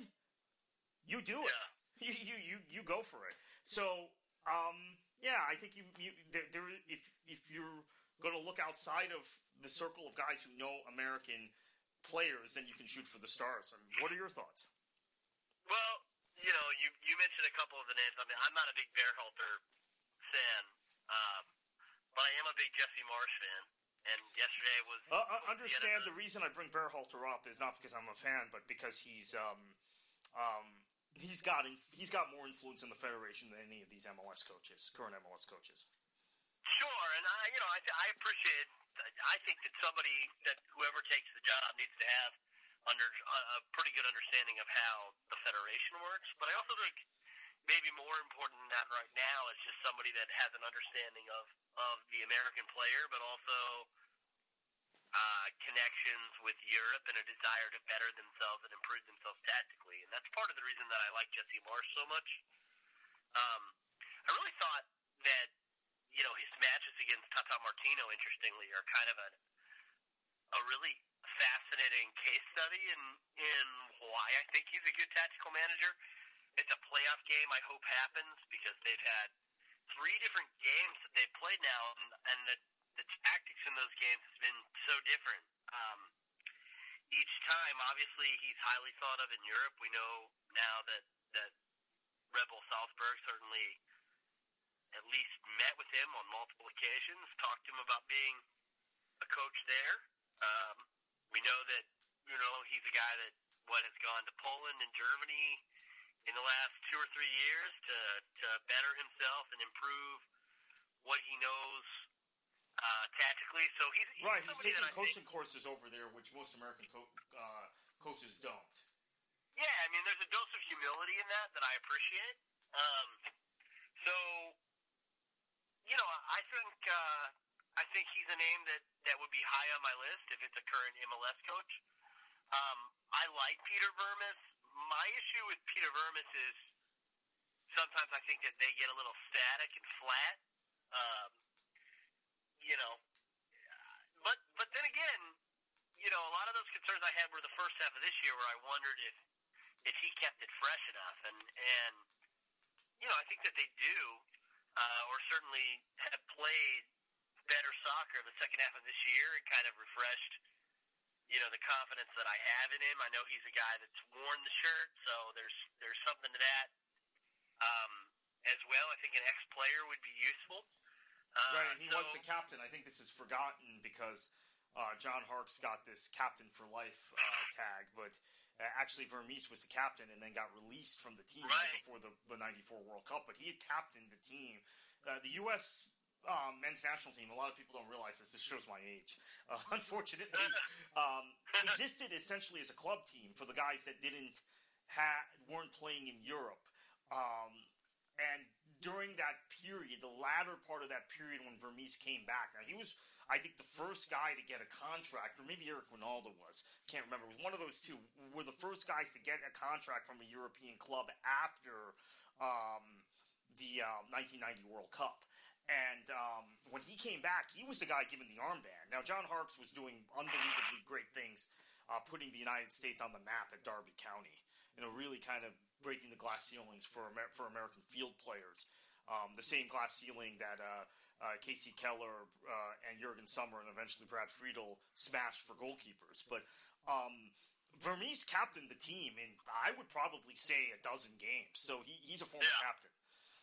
you do it. Yeah. You, you you you go for it. So um, yeah, I think you, you there, there if if you're going to look outside of the circle of guys who know American players, then you can shoot for the stars. I mean, what are your thoughts? Well, you know, you you mentioned a couple of the names. I mean, I'm not a big Berhalter fan, um, but I am a big Jesse Marsh fan. And yesterday was. Uh, uh, was understand the, the reason I bring Berhalter up is not because I'm a fan, but because he's um, um, he's got inf- he's got more influence in the federation than any of these M L S coaches, current M L S coaches. Sure, and I, you know, I, I appreciate. I think that somebody that whoever takes the job needs to have under a, a pretty good understanding of how the federation works. But I also think maybe more important than that right now is just somebody that has an understanding of, of the American player, but also uh, connections with Europe and a desire to better themselves and improve themselves tactically. And that's part of the reason that I like Jesse Marsh so much. Um, I really thought that, you know, his matches against Tata Martino, interestingly, are kind of a, a really fascinating case study in, in why I think he's a good tactical manager. It's a playoff game I hope happens because they've had three different games that they've played now, and, and the, the tactics in those games has been so different. Um, each time, obviously, he's highly thought of in Europe. We know now that, that Red Bull Salzburg certainly at least met with him on multiple occasions, talked to him about being a coach there. Um, we know that, you know, he's a guy that, what, has gone to Poland and Germany in the last two or three years to, to better himself and improve what he knows uh, tactically. So he's, he's right. He's taking coaching think, courses over there, which most American co- uh, coaches don't. Yeah, I mean, there's a dose of humility in that that I appreciate. Um, so, you know, I think uh, I think he's a name that, that would be high on my list if it's a current M L S coach. Um, I like Peter Vermes. My issue with Peter Vermes is sometimes I think that they get a little static and flat. Um, you know, but but then again, you know, a lot of those concerns I had were the first half of this year, where I wondered if if he kept it fresh enough, and and you know, I think that they do, uh, or certainly have played better soccer the second half of this year and kind of refreshed, you know, the confidence that I have in him. I know he's a guy that's worn the shirt, so there's there's something to that um, as well. I think an ex-player would be useful. Uh, right, and he so, was the captain. I think this is forgotten because uh, John Harkes got this captain for life uh, tag, but Uh, actually, Vermees was the captain and then got released from the team Right. right before the, the ninety-four World Cup. But he had captained the team. Uh, the U S um, men's national team, a lot of people don't realize this. This shows my age. Uh, unfortunately, um, existed essentially as a club team for the guys that didn't ha- weren't playing in Europe. Um, and during that period, the latter part of that period when Vermees came back, now he was, I think, the first guy to get a contract, or maybe Eric Ronaldo was, can't remember. One of those two were the first guys to get a contract from a European club after um, the uh, nineteen ninety World Cup. And um, when he came back, he was the guy given the armband. Now, John Harkes was doing unbelievably great things, uh, putting the United States on the map at Derby County, you know, really kind of breaking the glass ceilings for Amer- for American field players. Um, the same glass ceiling that uh, uh, Casey Keller uh, and Jurgen Sommer and eventually Brad Friedel smashed for goalkeepers. But um, Vermees captained the team in, I would probably say, a dozen games. So he, he's a former Yeah. captain.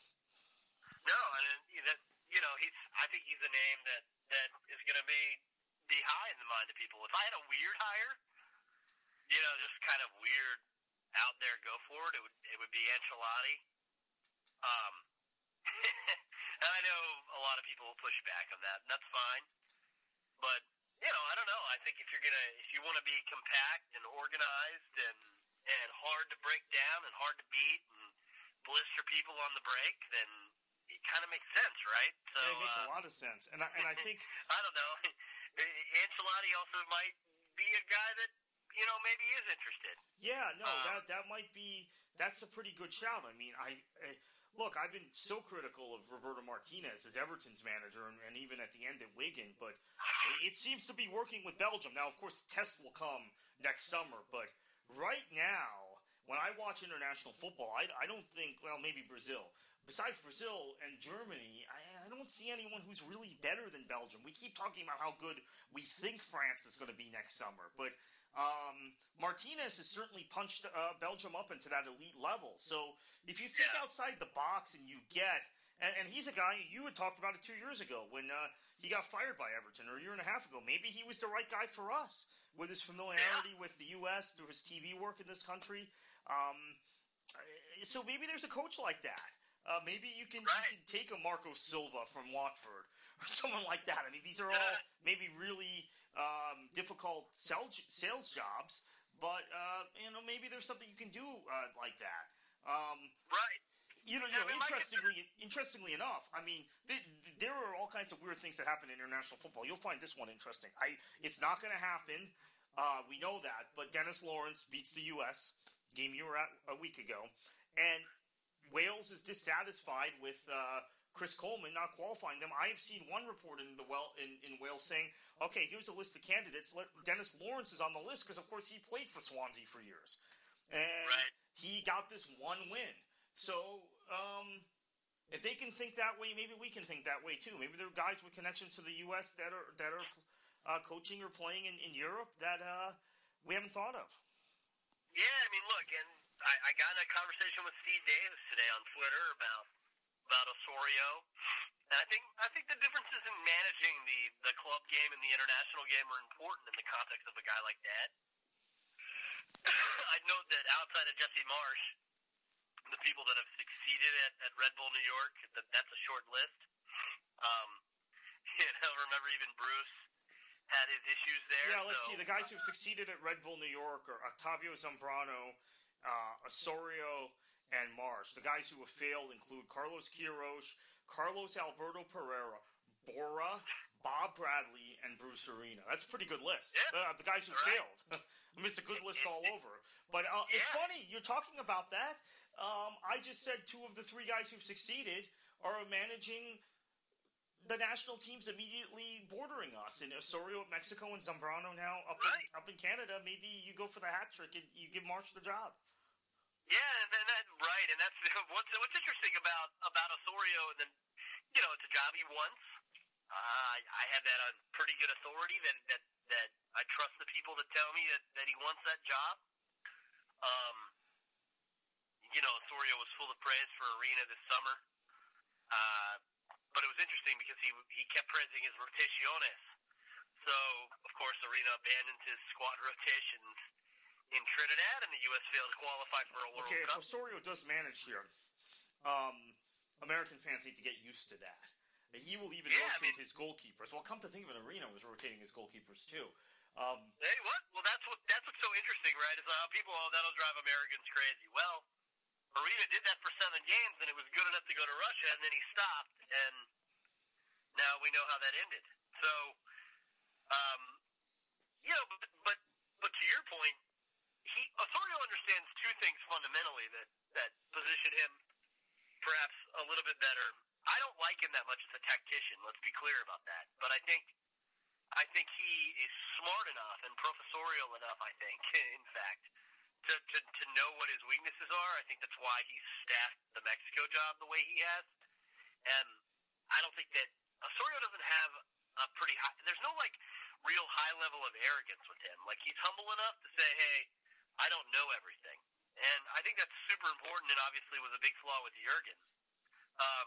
No, and you know, you know, he's. I think he's a name that that is going to be be high in the mind of people. If I had a weird hire, you know, just kind of weird out there, go for it. It would it would be Ancelotti. Um, and I know a lot of people will push back on that, and that's fine. But you know, I don't know. I think if you're gonna if you want to be compact and organized and and hard to break down and hard to beat and blister people on the break, then it kind of makes sense, right? So Yeah, it makes uh, a lot of sense. And I, and I think I don't know. Ancelotti also might be a guy that you know maybe is interested. Yeah, no, Um, that that might be that's a pretty good shout. I mean, I, I look, I've been so critical of Roberto Martinez as Everton's manager, and, and even at the end at Wigan, but it, it seems to be working with Belgium. Now, of course, the test will come next summer, but right now, when I watch international football, I, I don't think, well, maybe Brazil. Besides Brazil and Germany, I, I don't see anyone who's really better than Belgium. We keep talking about how good we think France is going to be next summer, but um, Martinez has certainly punched uh, Belgium up into that elite level. So if you think Yeah. outside the box and you get, and, and he's a guy, you had talked about it two years ago when uh, he got fired by Everton, or a year and a half ago. Maybe he was the right guy for us with his familiarity Yeah. with the U S through his T V work in this country. Um, so maybe there's a coach like that. Uh, maybe you can Right. you can take a Marco Silva from Watford or someone like that. I mean, these are all maybe really um, difficult sell, sales jobs, but uh, you know maybe there's something you can do uh, like that. Um, Right. you know, you Yeah, know I mean, my interestingly, interestingly enough, I mean, th- th- there are all kinds of weird things that happen in international football. You'll find this one interesting. I, it's not going to happen. Uh, we know that, but Dennis Lawrence beats the U S game you were at a week ago, and Wales is dissatisfied with uh, Chris Coleman not qualifying them. I have seen one report in the well in, in Wales saying, "Okay, here's a list of candidates. Let, Dennis Lawrence is on the list because, of course, he played for Swansea for years, and Right. he got this one win." So, um, if they can think that way, maybe we can think that way too. Maybe there are guys with connections to the U S that are that are uh, coaching or playing in, in Europe that uh, we haven't thought of. Yeah, I mean, look, and I, I got in a conversation with Steve Davis today on Twitter about about Osorio, and I think I think the differences in managing the, the club game and the international game are important in the context of a guy like that. I'd note that outside of Jesse Marsh, the people that have succeeded at, at Red Bull New York, that, that's a short list. Um, you know, remember even Bruce had his issues there. Yeah, let's so, see. The guys who've succeeded at Red Bull New York are Octavio Zambrano, uh, Osorio, and Marsh. The guys who have failed include Carlos Queiroz, Carlos Alberto Pereira, Bora, Bob Bradley, and Bruce Arena. That's a pretty good list. Yeah. Uh, the guys who Right. failed. I mean, it's a good list all over. But uh, it's Yeah. funny, you're talking about that. Um, I just said two of the three guys who've succeeded are managing the national teams immediately bordering us. And Osorio at Mexico and Zambrano now up, Right. in, up in Canada. Maybe you go for the hat trick and you give Marsh the job. Yeah, and then that, right, and that's what's what's interesting about about Osorio, and then you know it's a job he wants. Uh, I, I have that on pretty good authority that that that I trust the people that tell me that, that he wants that job. Um, you know, Osorio was full of praise for Arena this summer, uh, but it was interesting because he he kept praising his rotaciones. So of course Arena abandoned his squad rotations in Trinidad, and the U S failed to qualify for a World Okay, if Cup. Osorio does manage here, um, American fans need to get used to that. He will even Yeah, I rotate mean- his goalkeepers. Well, come to think of it, Arena was rotating his goalkeepers too. Um, Hey, what? Well, that's what that's what's so interesting, right? Is how people, oh, that'll drive Americans crazy. Well, Arena did that for seven games, and it was good enough to go to Russia, and then he stopped, and now we know how that ended. So, um, you know, but but but to your point, he Osorio understands two things fundamentally that that position him perhaps a little bit better. I don't like him that much as a tactician. Let's be clear about that. But I think I think he is smart enough and professorial enough. I think, in fact, to, to to know what his weaknesses are. I think that's why he staffed the Mexico job the way he has. And I don't think that Osorio doesn't have a pretty high. There's no like real high level of arrogance with him. Like he's humble enough to say, "Hey, I don't know everything." And I think that's super important. And obviously was a big flaw with Jurgen. Um,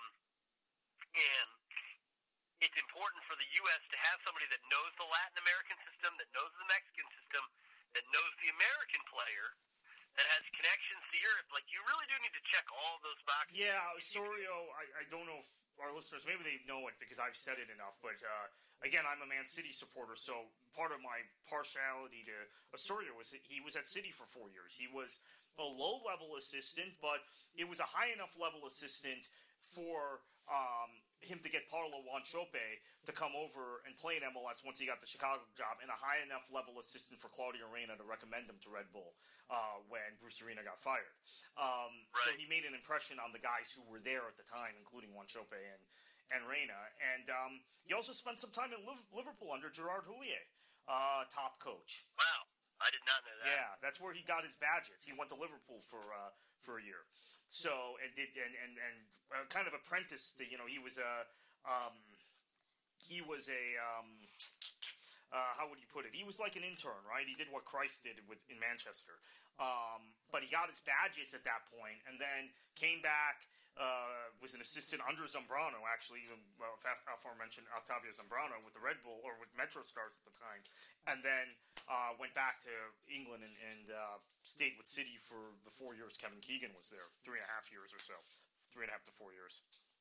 and it's important for the U S to have somebody that knows the Latin American system, that knows the Mexican system, that knows the American player, that has connections to Europe. Like, you really do need to check all of those boxes. yeah, Osorio, I, I don't know if our listeners, maybe they know it because I've said it enough, but uh, again, I'm a Man City supporter, so part of my partiality to Osorio was that he was at City for four years. He was a low-level assistant, but it was a high enough level assistant for um, him to get Paulo Wanchope to come over and play in M L S once he got the Chicago job, and a high enough level assistant for Claudio Reyna to recommend him to Red Bull uh, when Bruce Arena got fired. Um, Right. So he made an impression on the guys who were there at the time, including Wanchope and, and Reyna. And um, he also spent some time in Liv- Liverpool under Gerard Houllier, uh, top coach. Wow. I did not know that. Yeah, that's where he got his badges. He went to Liverpool for uh, for a year, so and did and and, and uh, kind of apprenticed. To, you know, he was a um, he was a um, uh, how would you put it? He was like an intern, right? He did what Christ did with in Manchester, um, but he got his badges at that point, and then came back. Uh, was an assistant under Zambrano, actually, even well, aforementioned Octavio Zambrano with the Red Bull or with Metro Stars at the time, and then uh, went back to England and, and uh, stayed with City for the four years Kevin Keegan was there, three and a half years or so, three and a half to four years.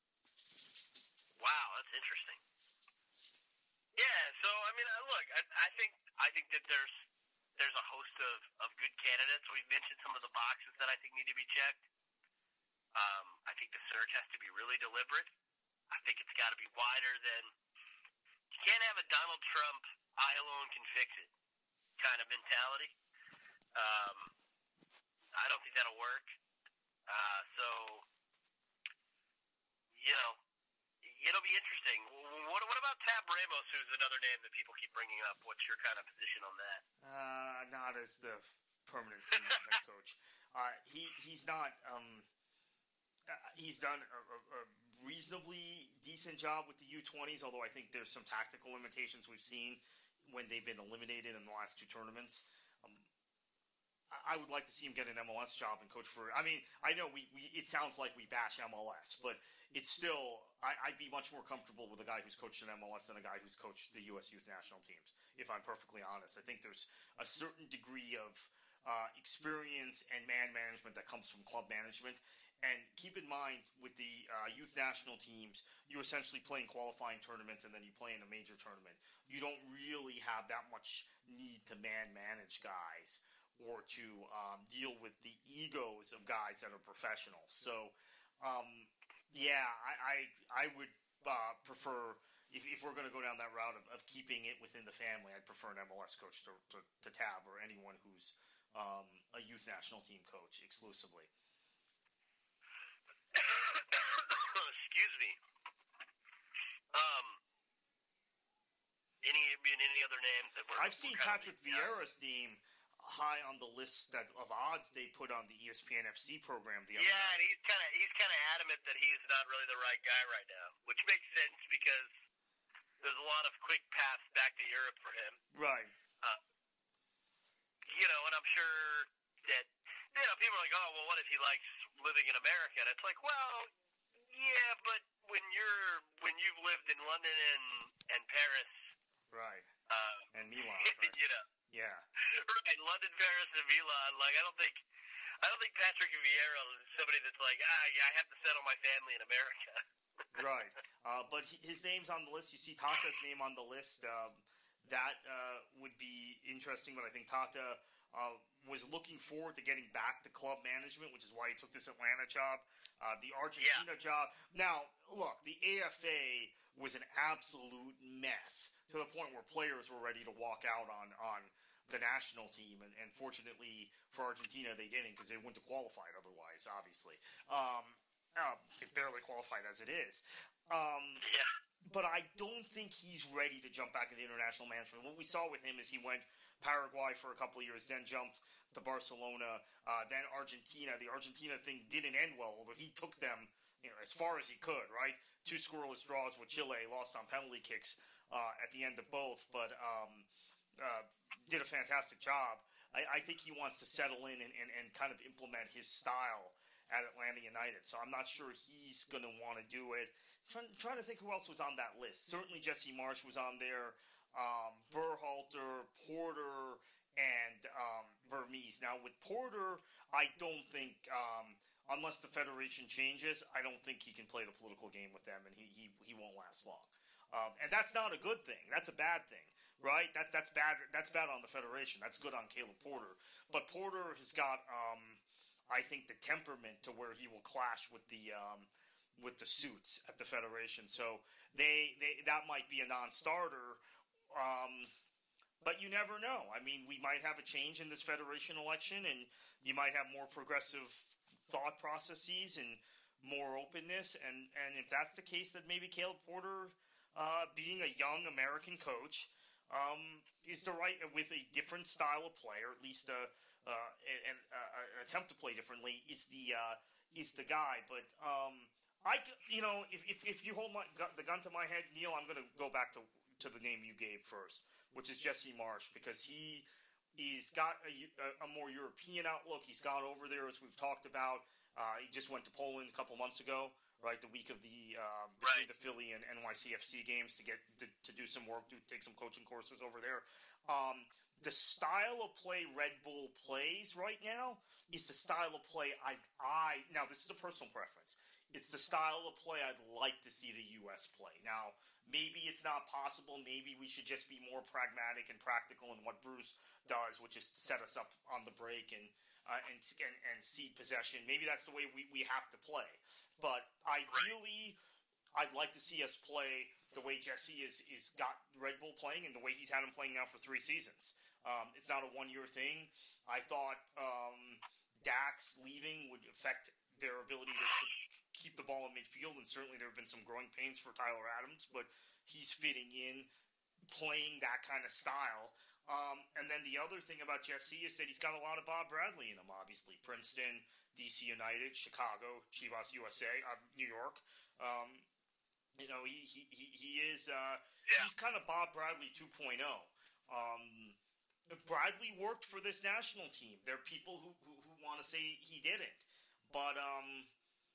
Wow, that's interesting. Yeah, so I mean, uh, look, I, I think I think that there's there's a host of, of good candidates. We've mentioned some of the boxes that I think need to be checked. Um, I think the search has to be really deliberate. I think it's got to be wider than you can't have a Donald Trump "I alone can fix it" kind of mentality. Um, I don't think that'll work. Uh, so you know, it'll be interesting. What, what about Tab Ramos, who's another name that people keep bringing up? What's your kind of position on that? Uh, not as the permanent senior head coach. Uh, he he's not. Um, uh, he's done a, a, a reasonably decent job with the U twenties, although I think there's some tactical limitations we've seen when they've been eliminated in the last two tournaments. Um, I, I would like to see him get an M L S job and coach for. I mean, I know we, we it sounds like we bash M L S, but it's still. I, I'd be much more comfortable with a guy who's coached in M L S than a guy who's coached the U S youth national teams. If I'm perfectly honest, I think there's a certain degree of uh, experience and man management that comes from club management. And keep in mind, with the uh, youth national teams, you essentially play in qualifying tournaments and then you play in a major tournament. You don't really have that much need to man-manage guys or to um, deal with the egos of guys that are professionals. So, um, yeah, I I, I would uh, prefer, if, if we're going to go down that route of, of keeping it within the family, I'd prefer an M L S coach to, to, to Tab or anyone who's um, a youth national team coach exclusively. Excuse me. Um, any I mean, any other names that were? I've seen were kind of Patrick leaked out? Vieira's name high on the list that of odds they put on the E S P N F C program the other Yeah, night. and he's kind of he's kind of adamant that he's not really the right guy right now, which makes sense because there's a lot of quick paths back to Europe for him. Right. Uh, you know, and I'm sure that you know people are like, oh, well, what if he likes living in America? And it's like, well, yeah, but when you're when you've lived in London and and Paris, Right. uh, And Milan. Right. you know, Yeah. Right, London, Paris, and Milan. Like, I don't think, I don't think Patrick Vieira is somebody that's like, ah, yeah, I have to settle my family in America. Right. Uh, but he, his name's on the list. You see Tata's name on the list. Um, that uh, would be interesting, but I think Tata uh, was looking forward to getting back to club management, which is why he took this Atlanta job. Uh, the Argentina yeah. job. Now, look, the A F A was an absolute mess to the point where players were ready to walk out on, on the national team. And, and fortunately for Argentina, they didn't because they wouldn't have qualified otherwise, obviously. Um, uh, they barely qualified as it is. Um, yeah. But I don't think he's ready to jump back into international management. What we saw with him is he went Paraguay for a couple of years, then jumped to Barcelona, uh, then Argentina. The Argentina thing didn't end well, although he took them, you know, as far as he could, right? Two scoreless draws with Chile, lost on penalty kicks uh, at the end of both, but um, uh, did a fantastic job. I, I think he wants to settle in and, and, and kind of implement his style at Atlanta United. So I'm not sure he's going to want to do it. I'm trying, trying to think who else was on that list. Certainly Jesse Marsch was on there. Um, Berhalter, Porter, and um, Vermees. Now with Porter, I don't think, um, unless the federation changes, I don't think he can play the political game with them, and he he, he won't last long. Um, and that's not a good thing. That's a bad thing, right? That's that's bad. That's bad on the federation. That's good on Caleb Porter. But Porter has got, um, I think, the temperament to where he will clash with the um, with the suits at the federation. So they, they that might be a non-starter. Um, but you never know. I mean, we might have a change in this federation election, and you might have more progressive thought processes and more openness. And, and if that's the case, that maybe Caleb Porter, uh, being a young American coach, um, is the right with a different style of play, or at least a, uh, an, uh, an attempt to play differently, is the uh, is the guy. But um, I, you know, if, if if you hold my the gun to my head, Neil, I'm going to go back to. to the name you gave first, which is Jesse Marsch, because he he's got a, a, a more European outlook. He's gone over there, as we've talked about. Uh, he just went to Poland a couple months ago, right, the week of the uh, between right. the Philly and N Y C F C games to get to, to do some work, to take some coaching courses over there. Um, the style of play Red Bull plays right now is the style of play I I now this is a personal preference. It's the style of play I'd like to see the U S play. Now, maybe it's not possible. Maybe we should just be more pragmatic and practical in what Bruce does, which is to set us up on the break and uh, and, and and cede possession. Maybe that's the way we, we have to play. But ideally, I'd like to see us play the way Jesse is is got Red Bull playing and the way he's had him playing now for three seasons. Um, it's not a one-year thing. I thought um, Dax leaving would affect their ability to, to keep the ball in midfield, and certainly there have been some growing pains for Tyler Adams, but he's fitting in, playing that kind of style. Um, and then the other thing about Jesse is that he's got a lot of Bob Bradley in him, obviously. Princeton, D C United, Chicago, Chivas U S A, uh, New York. Um, you know, he he, he, he is uh, yeah. he's kind of Bob Bradley two point oh. Um, Bradley worked for this national team. There are people who, who, who want to say he didn't. But um,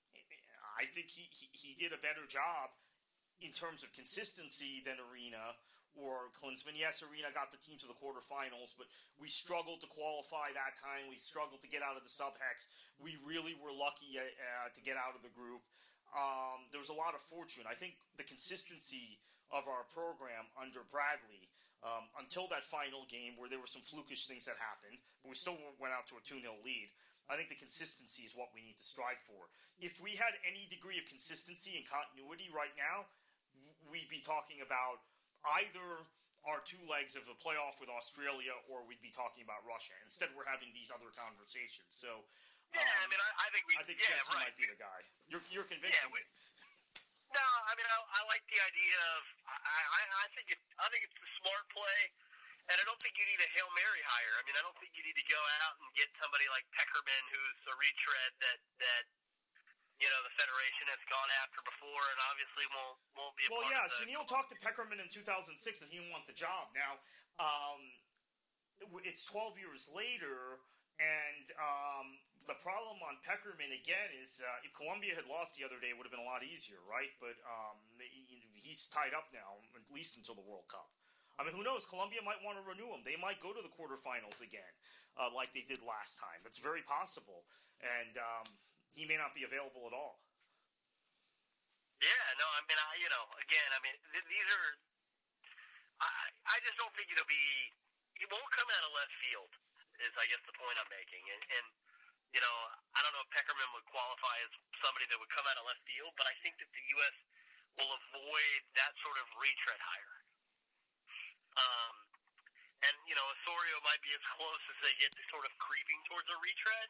I think he, he, he did a better job in terms of consistency than Arena or Klinsmann. Yes, Arena got the team to the quarterfinals, but we struggled to qualify that time. We struggled to get out of the sub-hex. We really were lucky uh, to get out of the group. Um, there was a lot of fortune. I think the consistency of our program under Bradley, um, until that final game where there were some flukish things that happened, but we still went out to a two nil lead. I think the consistency is what we need to strive for. If we had any degree of consistency and continuity right now, we'd be talking about either our two legs of the playoff with Australia, or we'd be talking about Russia. Instead, we're having these other conversations. So, yeah, um, I mean, I, I think we. I think yeah, Jesse right. might be the guy. You're you're convincing yeah, we, me. No, I mean, I, I like the idea of. I, I, I think it. I think it's the smart play. And I don't think you need a Hail Mary hire. I mean, I don't think you need to go out and get somebody like Peckerman, who's a retread that, that you know, the Federation has gone after before and obviously won't won't be a well, part yeah, of the... so Neil talked to Peckerman in two thousand six and he didn't want the job. Now, um, it's twelve years later, and um, the problem on Peckerman, again, is uh, if Colombia had lost the other day, it would have been a lot easier, right? But um, he, he's tied up now, at least until the World Cup. I mean, who knows? Colombia might want to renew him. They might go to the quarterfinals again, uh, like they did last time. That's very possible. And um, he may not be available at all. Yeah, no, I mean, I, you know, again, I mean, th- these are, I, I just don't think it'll be, it won't come out of left field, is, I guess, the point I'm making. And, and, you know, I don't know if Peckerman would qualify as somebody that would come out of left field, but I think that the U S will avoid that sort of retread hire. Um, and, you know, Osorio might be as close as they get to sort of creeping towards a retread.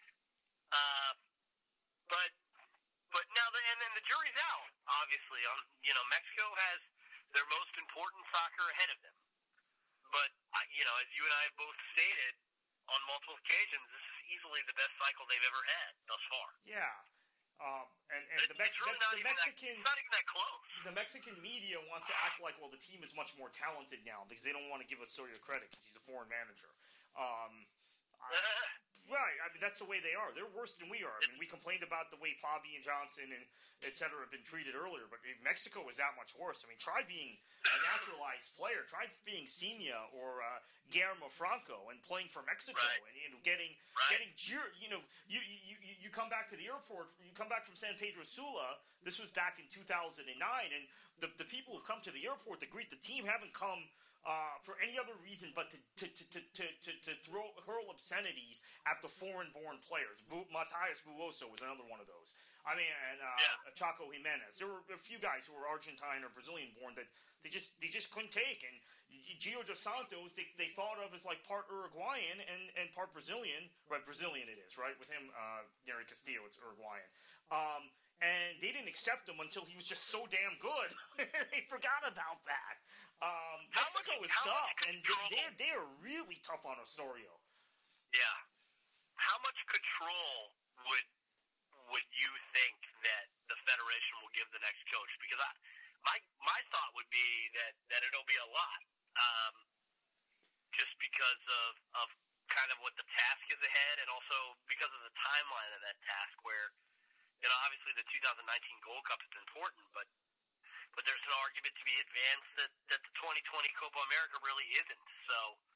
Uh, but, but now, the, and then the jury's out, obviously. On, you know, Mexico has their most important soccer ahead of them. But, you know, as you and I have both stated on multiple occasions, this is easily the best cycle they've ever had thus far. Yeah. Um, and and It's, the, Mex- it's really Mex- not the even Mexican that, it's not even that close. the Mexican media wants to act like, well, the team is much more talented now because they don't want to give Osorio credit because he's a foreign manager. Um, I, right. I mean, that's the way they are. They're worse than we are. I mean, we complained about the way Fabian Johnson and et cetera have been treated earlier, but Mexico is that much worse. I mean, try being a naturalized player. Try being Senia or uh, Guillermo Franco and playing for Mexico Right. and you know, getting Right. getting jeer- you know you, you you you come back to the airport. You come back from San Pedro Sula. This was back in two thousand nine, and the the people who've come to the airport to greet the team haven't come Uh, for any other reason but to to, to, to, to, to, to throw hurl obscenities at the foreign-born players. Vu, Matias Vuoso was another one of those. I mean, and uh, Yeah. Chaco Jimenez. There were a few guys who were Argentine or Brazilian-born that they just they just couldn't take. And Gio dos Santos, they, they thought of as like part Uruguayan and, and part Brazilian. Right, Brazilian it is, right? With him, uh, Nery Castillo, it's Uruguayan. Um, And they didn't accept him until he was just so damn good. They forgot about that. Um, How Mexico much- is how tough, much and control- they're, they're really tough on Osorio. Yeah. How much control would would you think that the Federation will give the next coach? Because I, my my thought would be that, that it'll be a lot, um, just because of of kind of what the task is ahead, and also because of the timeline of that task. Where, you know, obviously the two thousand nineteen Gold Cup is important, but but there's an argument to be advanced that, that the twenty twenty Copa America really isn't. So,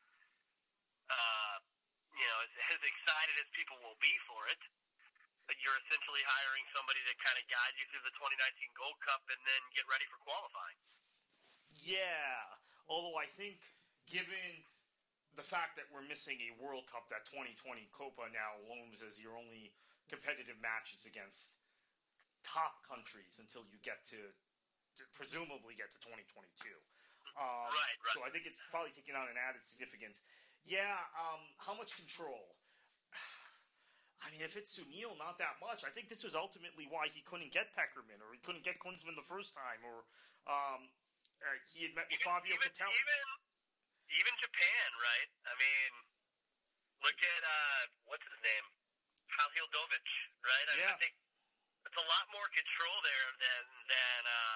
uh, you know, as, as excited as people will be for it, but you're essentially hiring somebody to kind of guide you through the twenty nineteen Gold Cup and then get ready for qualifying. Yeah, although I think given the fact that we're missing a World Cup, that twenty twenty Copa now looms as your only competitive matches against top countries until you get to, to presumably get to twenty twenty-two. Um, Right, right. So I think it's probably taking on an added significance. Yeah, um, how much control? I mean, if it's Sunil, not that much. I think this was ultimately why he couldn't get Peckerman, or he couldn't get Klinsmann the first time, or um, uh, he had met with Even, Fabio even, Capello. even, even Japan, right? I mean, look at, uh, what's his name? Halildovic, right? I, mean, Yeah. I think it's a lot more control there than, than uh,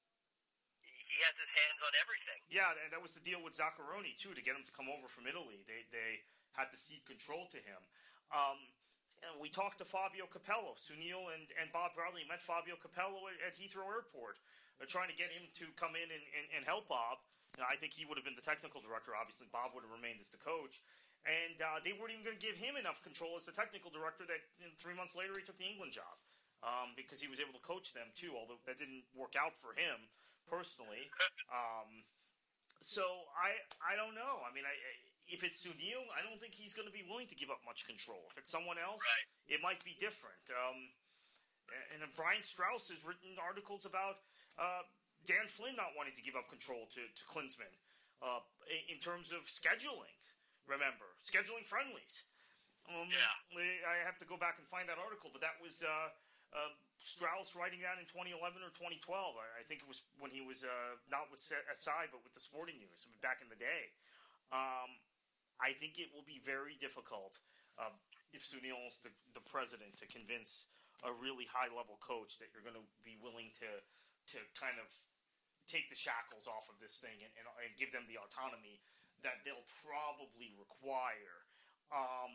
he has his hands on everything. Yeah, and that was the deal with Zaccaroni, too, to get him to come over from Italy. They they had to cede control to him. Um, and we talked to Fabio Capello. Sunil and, and Bob Bradley met Fabio Capello at, at Heathrow Airport, uh, trying to get him to come in and, and, and help Bob. Now, I think he would have been the technical director. Obviously, Bob would have remained as the coach. And uh, they weren't even going to give him enough control as the technical director that you know, three months later he took the England job um, because he was able to coach them, too, although that didn't work out for him personally. Um, so I I don't know. I mean, I, if it's Sunil, I don't think he's going to be willing to give up much control. If it's someone else, Right. it might be different. Um, and, and Brian Strauss has written articles about uh, Dan Flynn not wanting to give up control to, to Klinsmann uh, in, in terms of scheduling. Remember, scheduling friendlies. Um, Yeah. I have to go back and find that article, but that was uh, uh, Strauss writing that in twenty eleven or twenty twelve. I, I think it was when he was uh, not with S I, but with the Sporting News back in the day. Um, I think it will be very difficult uh, if Sunil's the, the president to convince a really high-level coach that you're going to be willing to to kind of take the shackles off of this thing and, and, and give them the autonomy that they'll probably require. Um,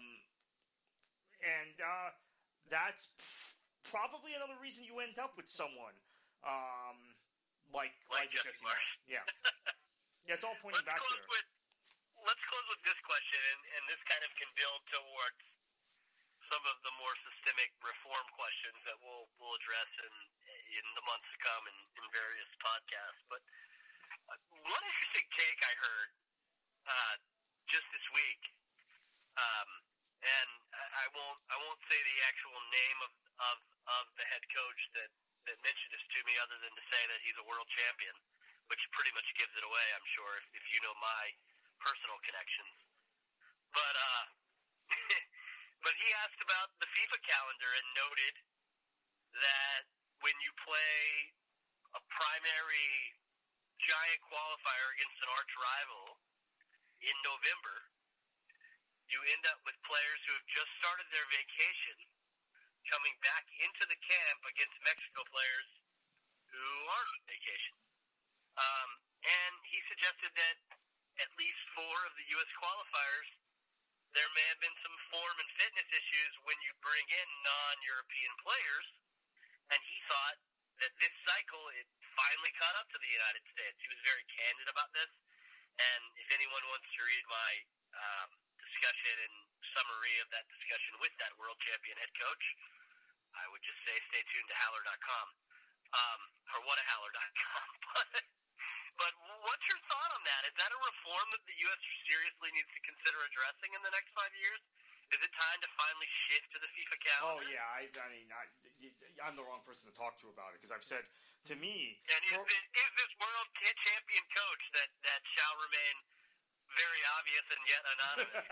and uh, that's probably another reason you end up with someone um, like Like like Jesse Jesse Marsh. Marsh. Yeah. Yeah, it's all pointing let's back close there. with let's close with this question, and, and this kind of can build towards some of the more systemic reform questions that we'll we'll address in in the months to come in, in various podcasts. But uh, one interesting take I heard uh, just this week, um, and I, I won't I won't say the actual name of, of, of the head coach that, that mentioned this to me, other than to say that he's a world champion, which pretty much gives it away, I'm sure, if, if you know my personal connections. But uh, but he asked about the FIFA calendar and noted that when you play a primary giant qualifier against an arch rival in November, you end up with players who have just started their vacation coming back into the camp against Mexico players who aren't on vacation. Um, and he suggested that at least four of the U S qualifiers, there may have been some form and fitness issues when you bring in non-European players, and he thought that this cycle, it finally caught up to the United States. He was very candid about this, and if anyone wants to read my um, discussion and summary of that discussion with that world champion head coach, I would just say stay tuned to Haller dot com, um, or what a Haller dot com. But what's your thought on that? Is that a reform that the U S seriously needs to consider addressing in the next five years? Is it time to finally shift to the FIFA calendar? Oh, yeah. I, I mean, I, I'm the wrong person to talk to about it, because I've said, to me... And is, for, this, is this world champion coach that, that shall remain very obvious and yet anonymous?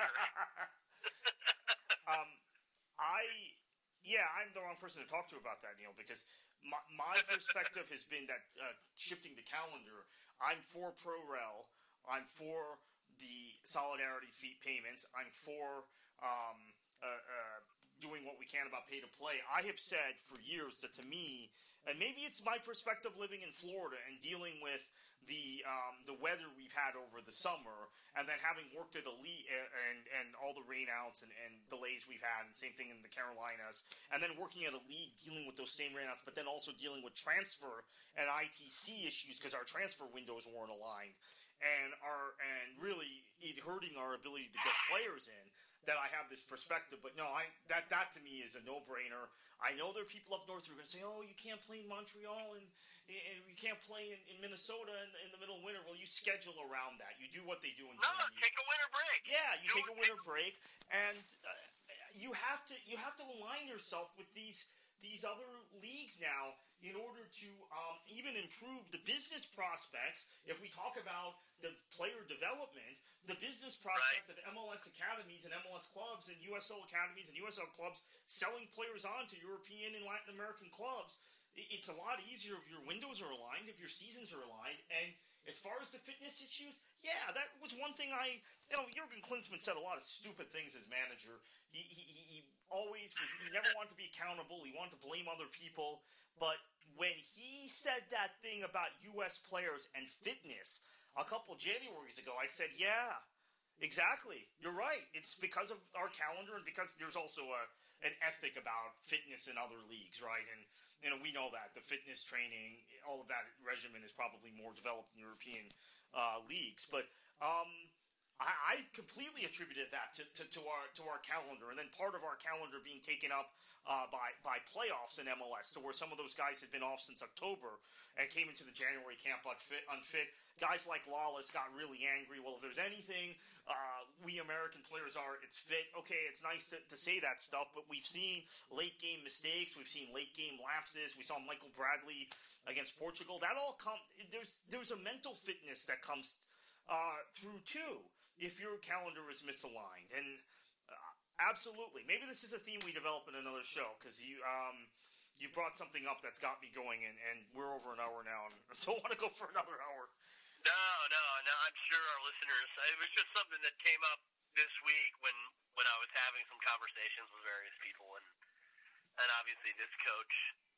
um, I... Yeah, I'm the wrong person to talk to about that, Neil, because my, my perspective has been that uh, shifting the calendar, I'm for pro-rel, I'm for the solidarity fee payments, I'm for um, uh, uh, doing what we can about pay-to-play. I have said for years that to me, and maybe it's my perspective living in Florida and dealing with the um, the weather we've had over the summer, and then having worked at a league and, and all the rainouts and, and delays we've had, and same thing in the Carolinas, and then working at a league dealing with those same rainouts, but then also dealing with transfer and I T C issues because our transfer windows weren't aligned, and our and really it hurting our ability to get players in. That I have this perspective, but no, I that that to me is a no-brainer. I know there are people up north who are going to say, "Oh, you can't play in Montreal and, and you can't play in, in Minnesota in, in the middle of winter." Well, you schedule around that. You do what they do in No, Germany. take a winter break. Yeah, you do take a winter break, and uh, you have to you have to align yourself with these these other leagues now in order to um, even improve the business prospects. If we talk about the player development, the business prospects right. of M L S academies and M L S clubs and U S L academies and U S L clubs selling players on to European and Latin American clubs, it's a lot easier if your windows are aligned, if your seasons are aligned. And as far as the fitness issues, yeah, that was one thing I, you know, Jurgen Klinsmann said a lot of stupid things as manager. He, he, he always was, he never wanted to be accountable. He wanted to blame other people. But when he said that thing about U S players and fitness a couple Januaries ago, I said, yeah, exactly. You're right. It's because of our calendar and because there's also a an ethic about fitness in other leagues, right? And, you know, we know that. The fitness training, all of that regimen is probably more developed in European uh, leagues. But um, I, I completely attributed that to, to, to our to our calendar. And then part of our calendar being taken up uh, by, by playoffs in M L S, to where some of those guys had been off since October and came into the January camp unfit. unfit. Guys like Lawless got really angry. Well, if there's anything uh, we American players are, it's fit. Okay, it's nice to, to say that stuff, but we've seen late-game mistakes. We've seen late-game lapses. We saw Michael Bradley against Portugal. That all come. There's there's a mental fitness that comes uh, through too if your calendar is misaligned. And uh, absolutely, maybe this is a theme we develop in another show, because you um, you brought something up that's got me going, and, and we're over an hour now, and I don't want to go for another hour. No, no, no. I'm sure our listeners. It was just something that came up this week when when I was having some conversations with various people, and and obviously this coach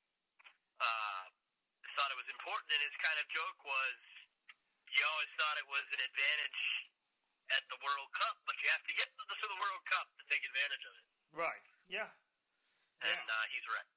uh, thought it was important. And his kind of joke was, you always thought it was an advantage at the World Cup, but you have to get to the World Cup to take advantage of it. Right. Yeah. And yeah. Uh, he's right.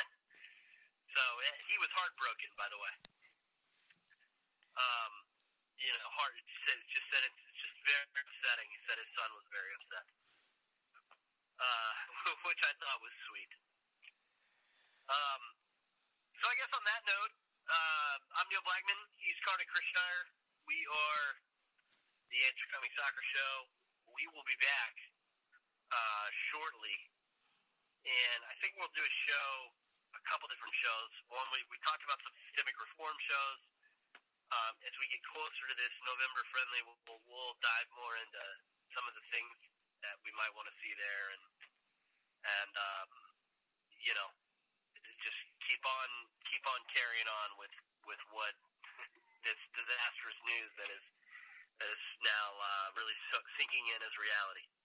So he was heartbroken, by the way. Um, you know, hard. It just said, it just said it's, it's just very upsetting. He said his son was very upset, uh, which I thought was sweet. Um, so I guess on that note, uh, I'm Neil Blackman. He's Carter Christier. We are the Answer Coming Soccer Show. We will be back uh, shortly, and I think we'll do a show, a couple different shows. One, we, we talked about some systemic reform shows. Um, as we get closer to this November friendly, we'll, we'll, we'll dive more into some of the things that we might want to see there, and and um, you know, just keep on keep on carrying on with with what this disastrous news that is that is now uh, really so- sinking in as reality.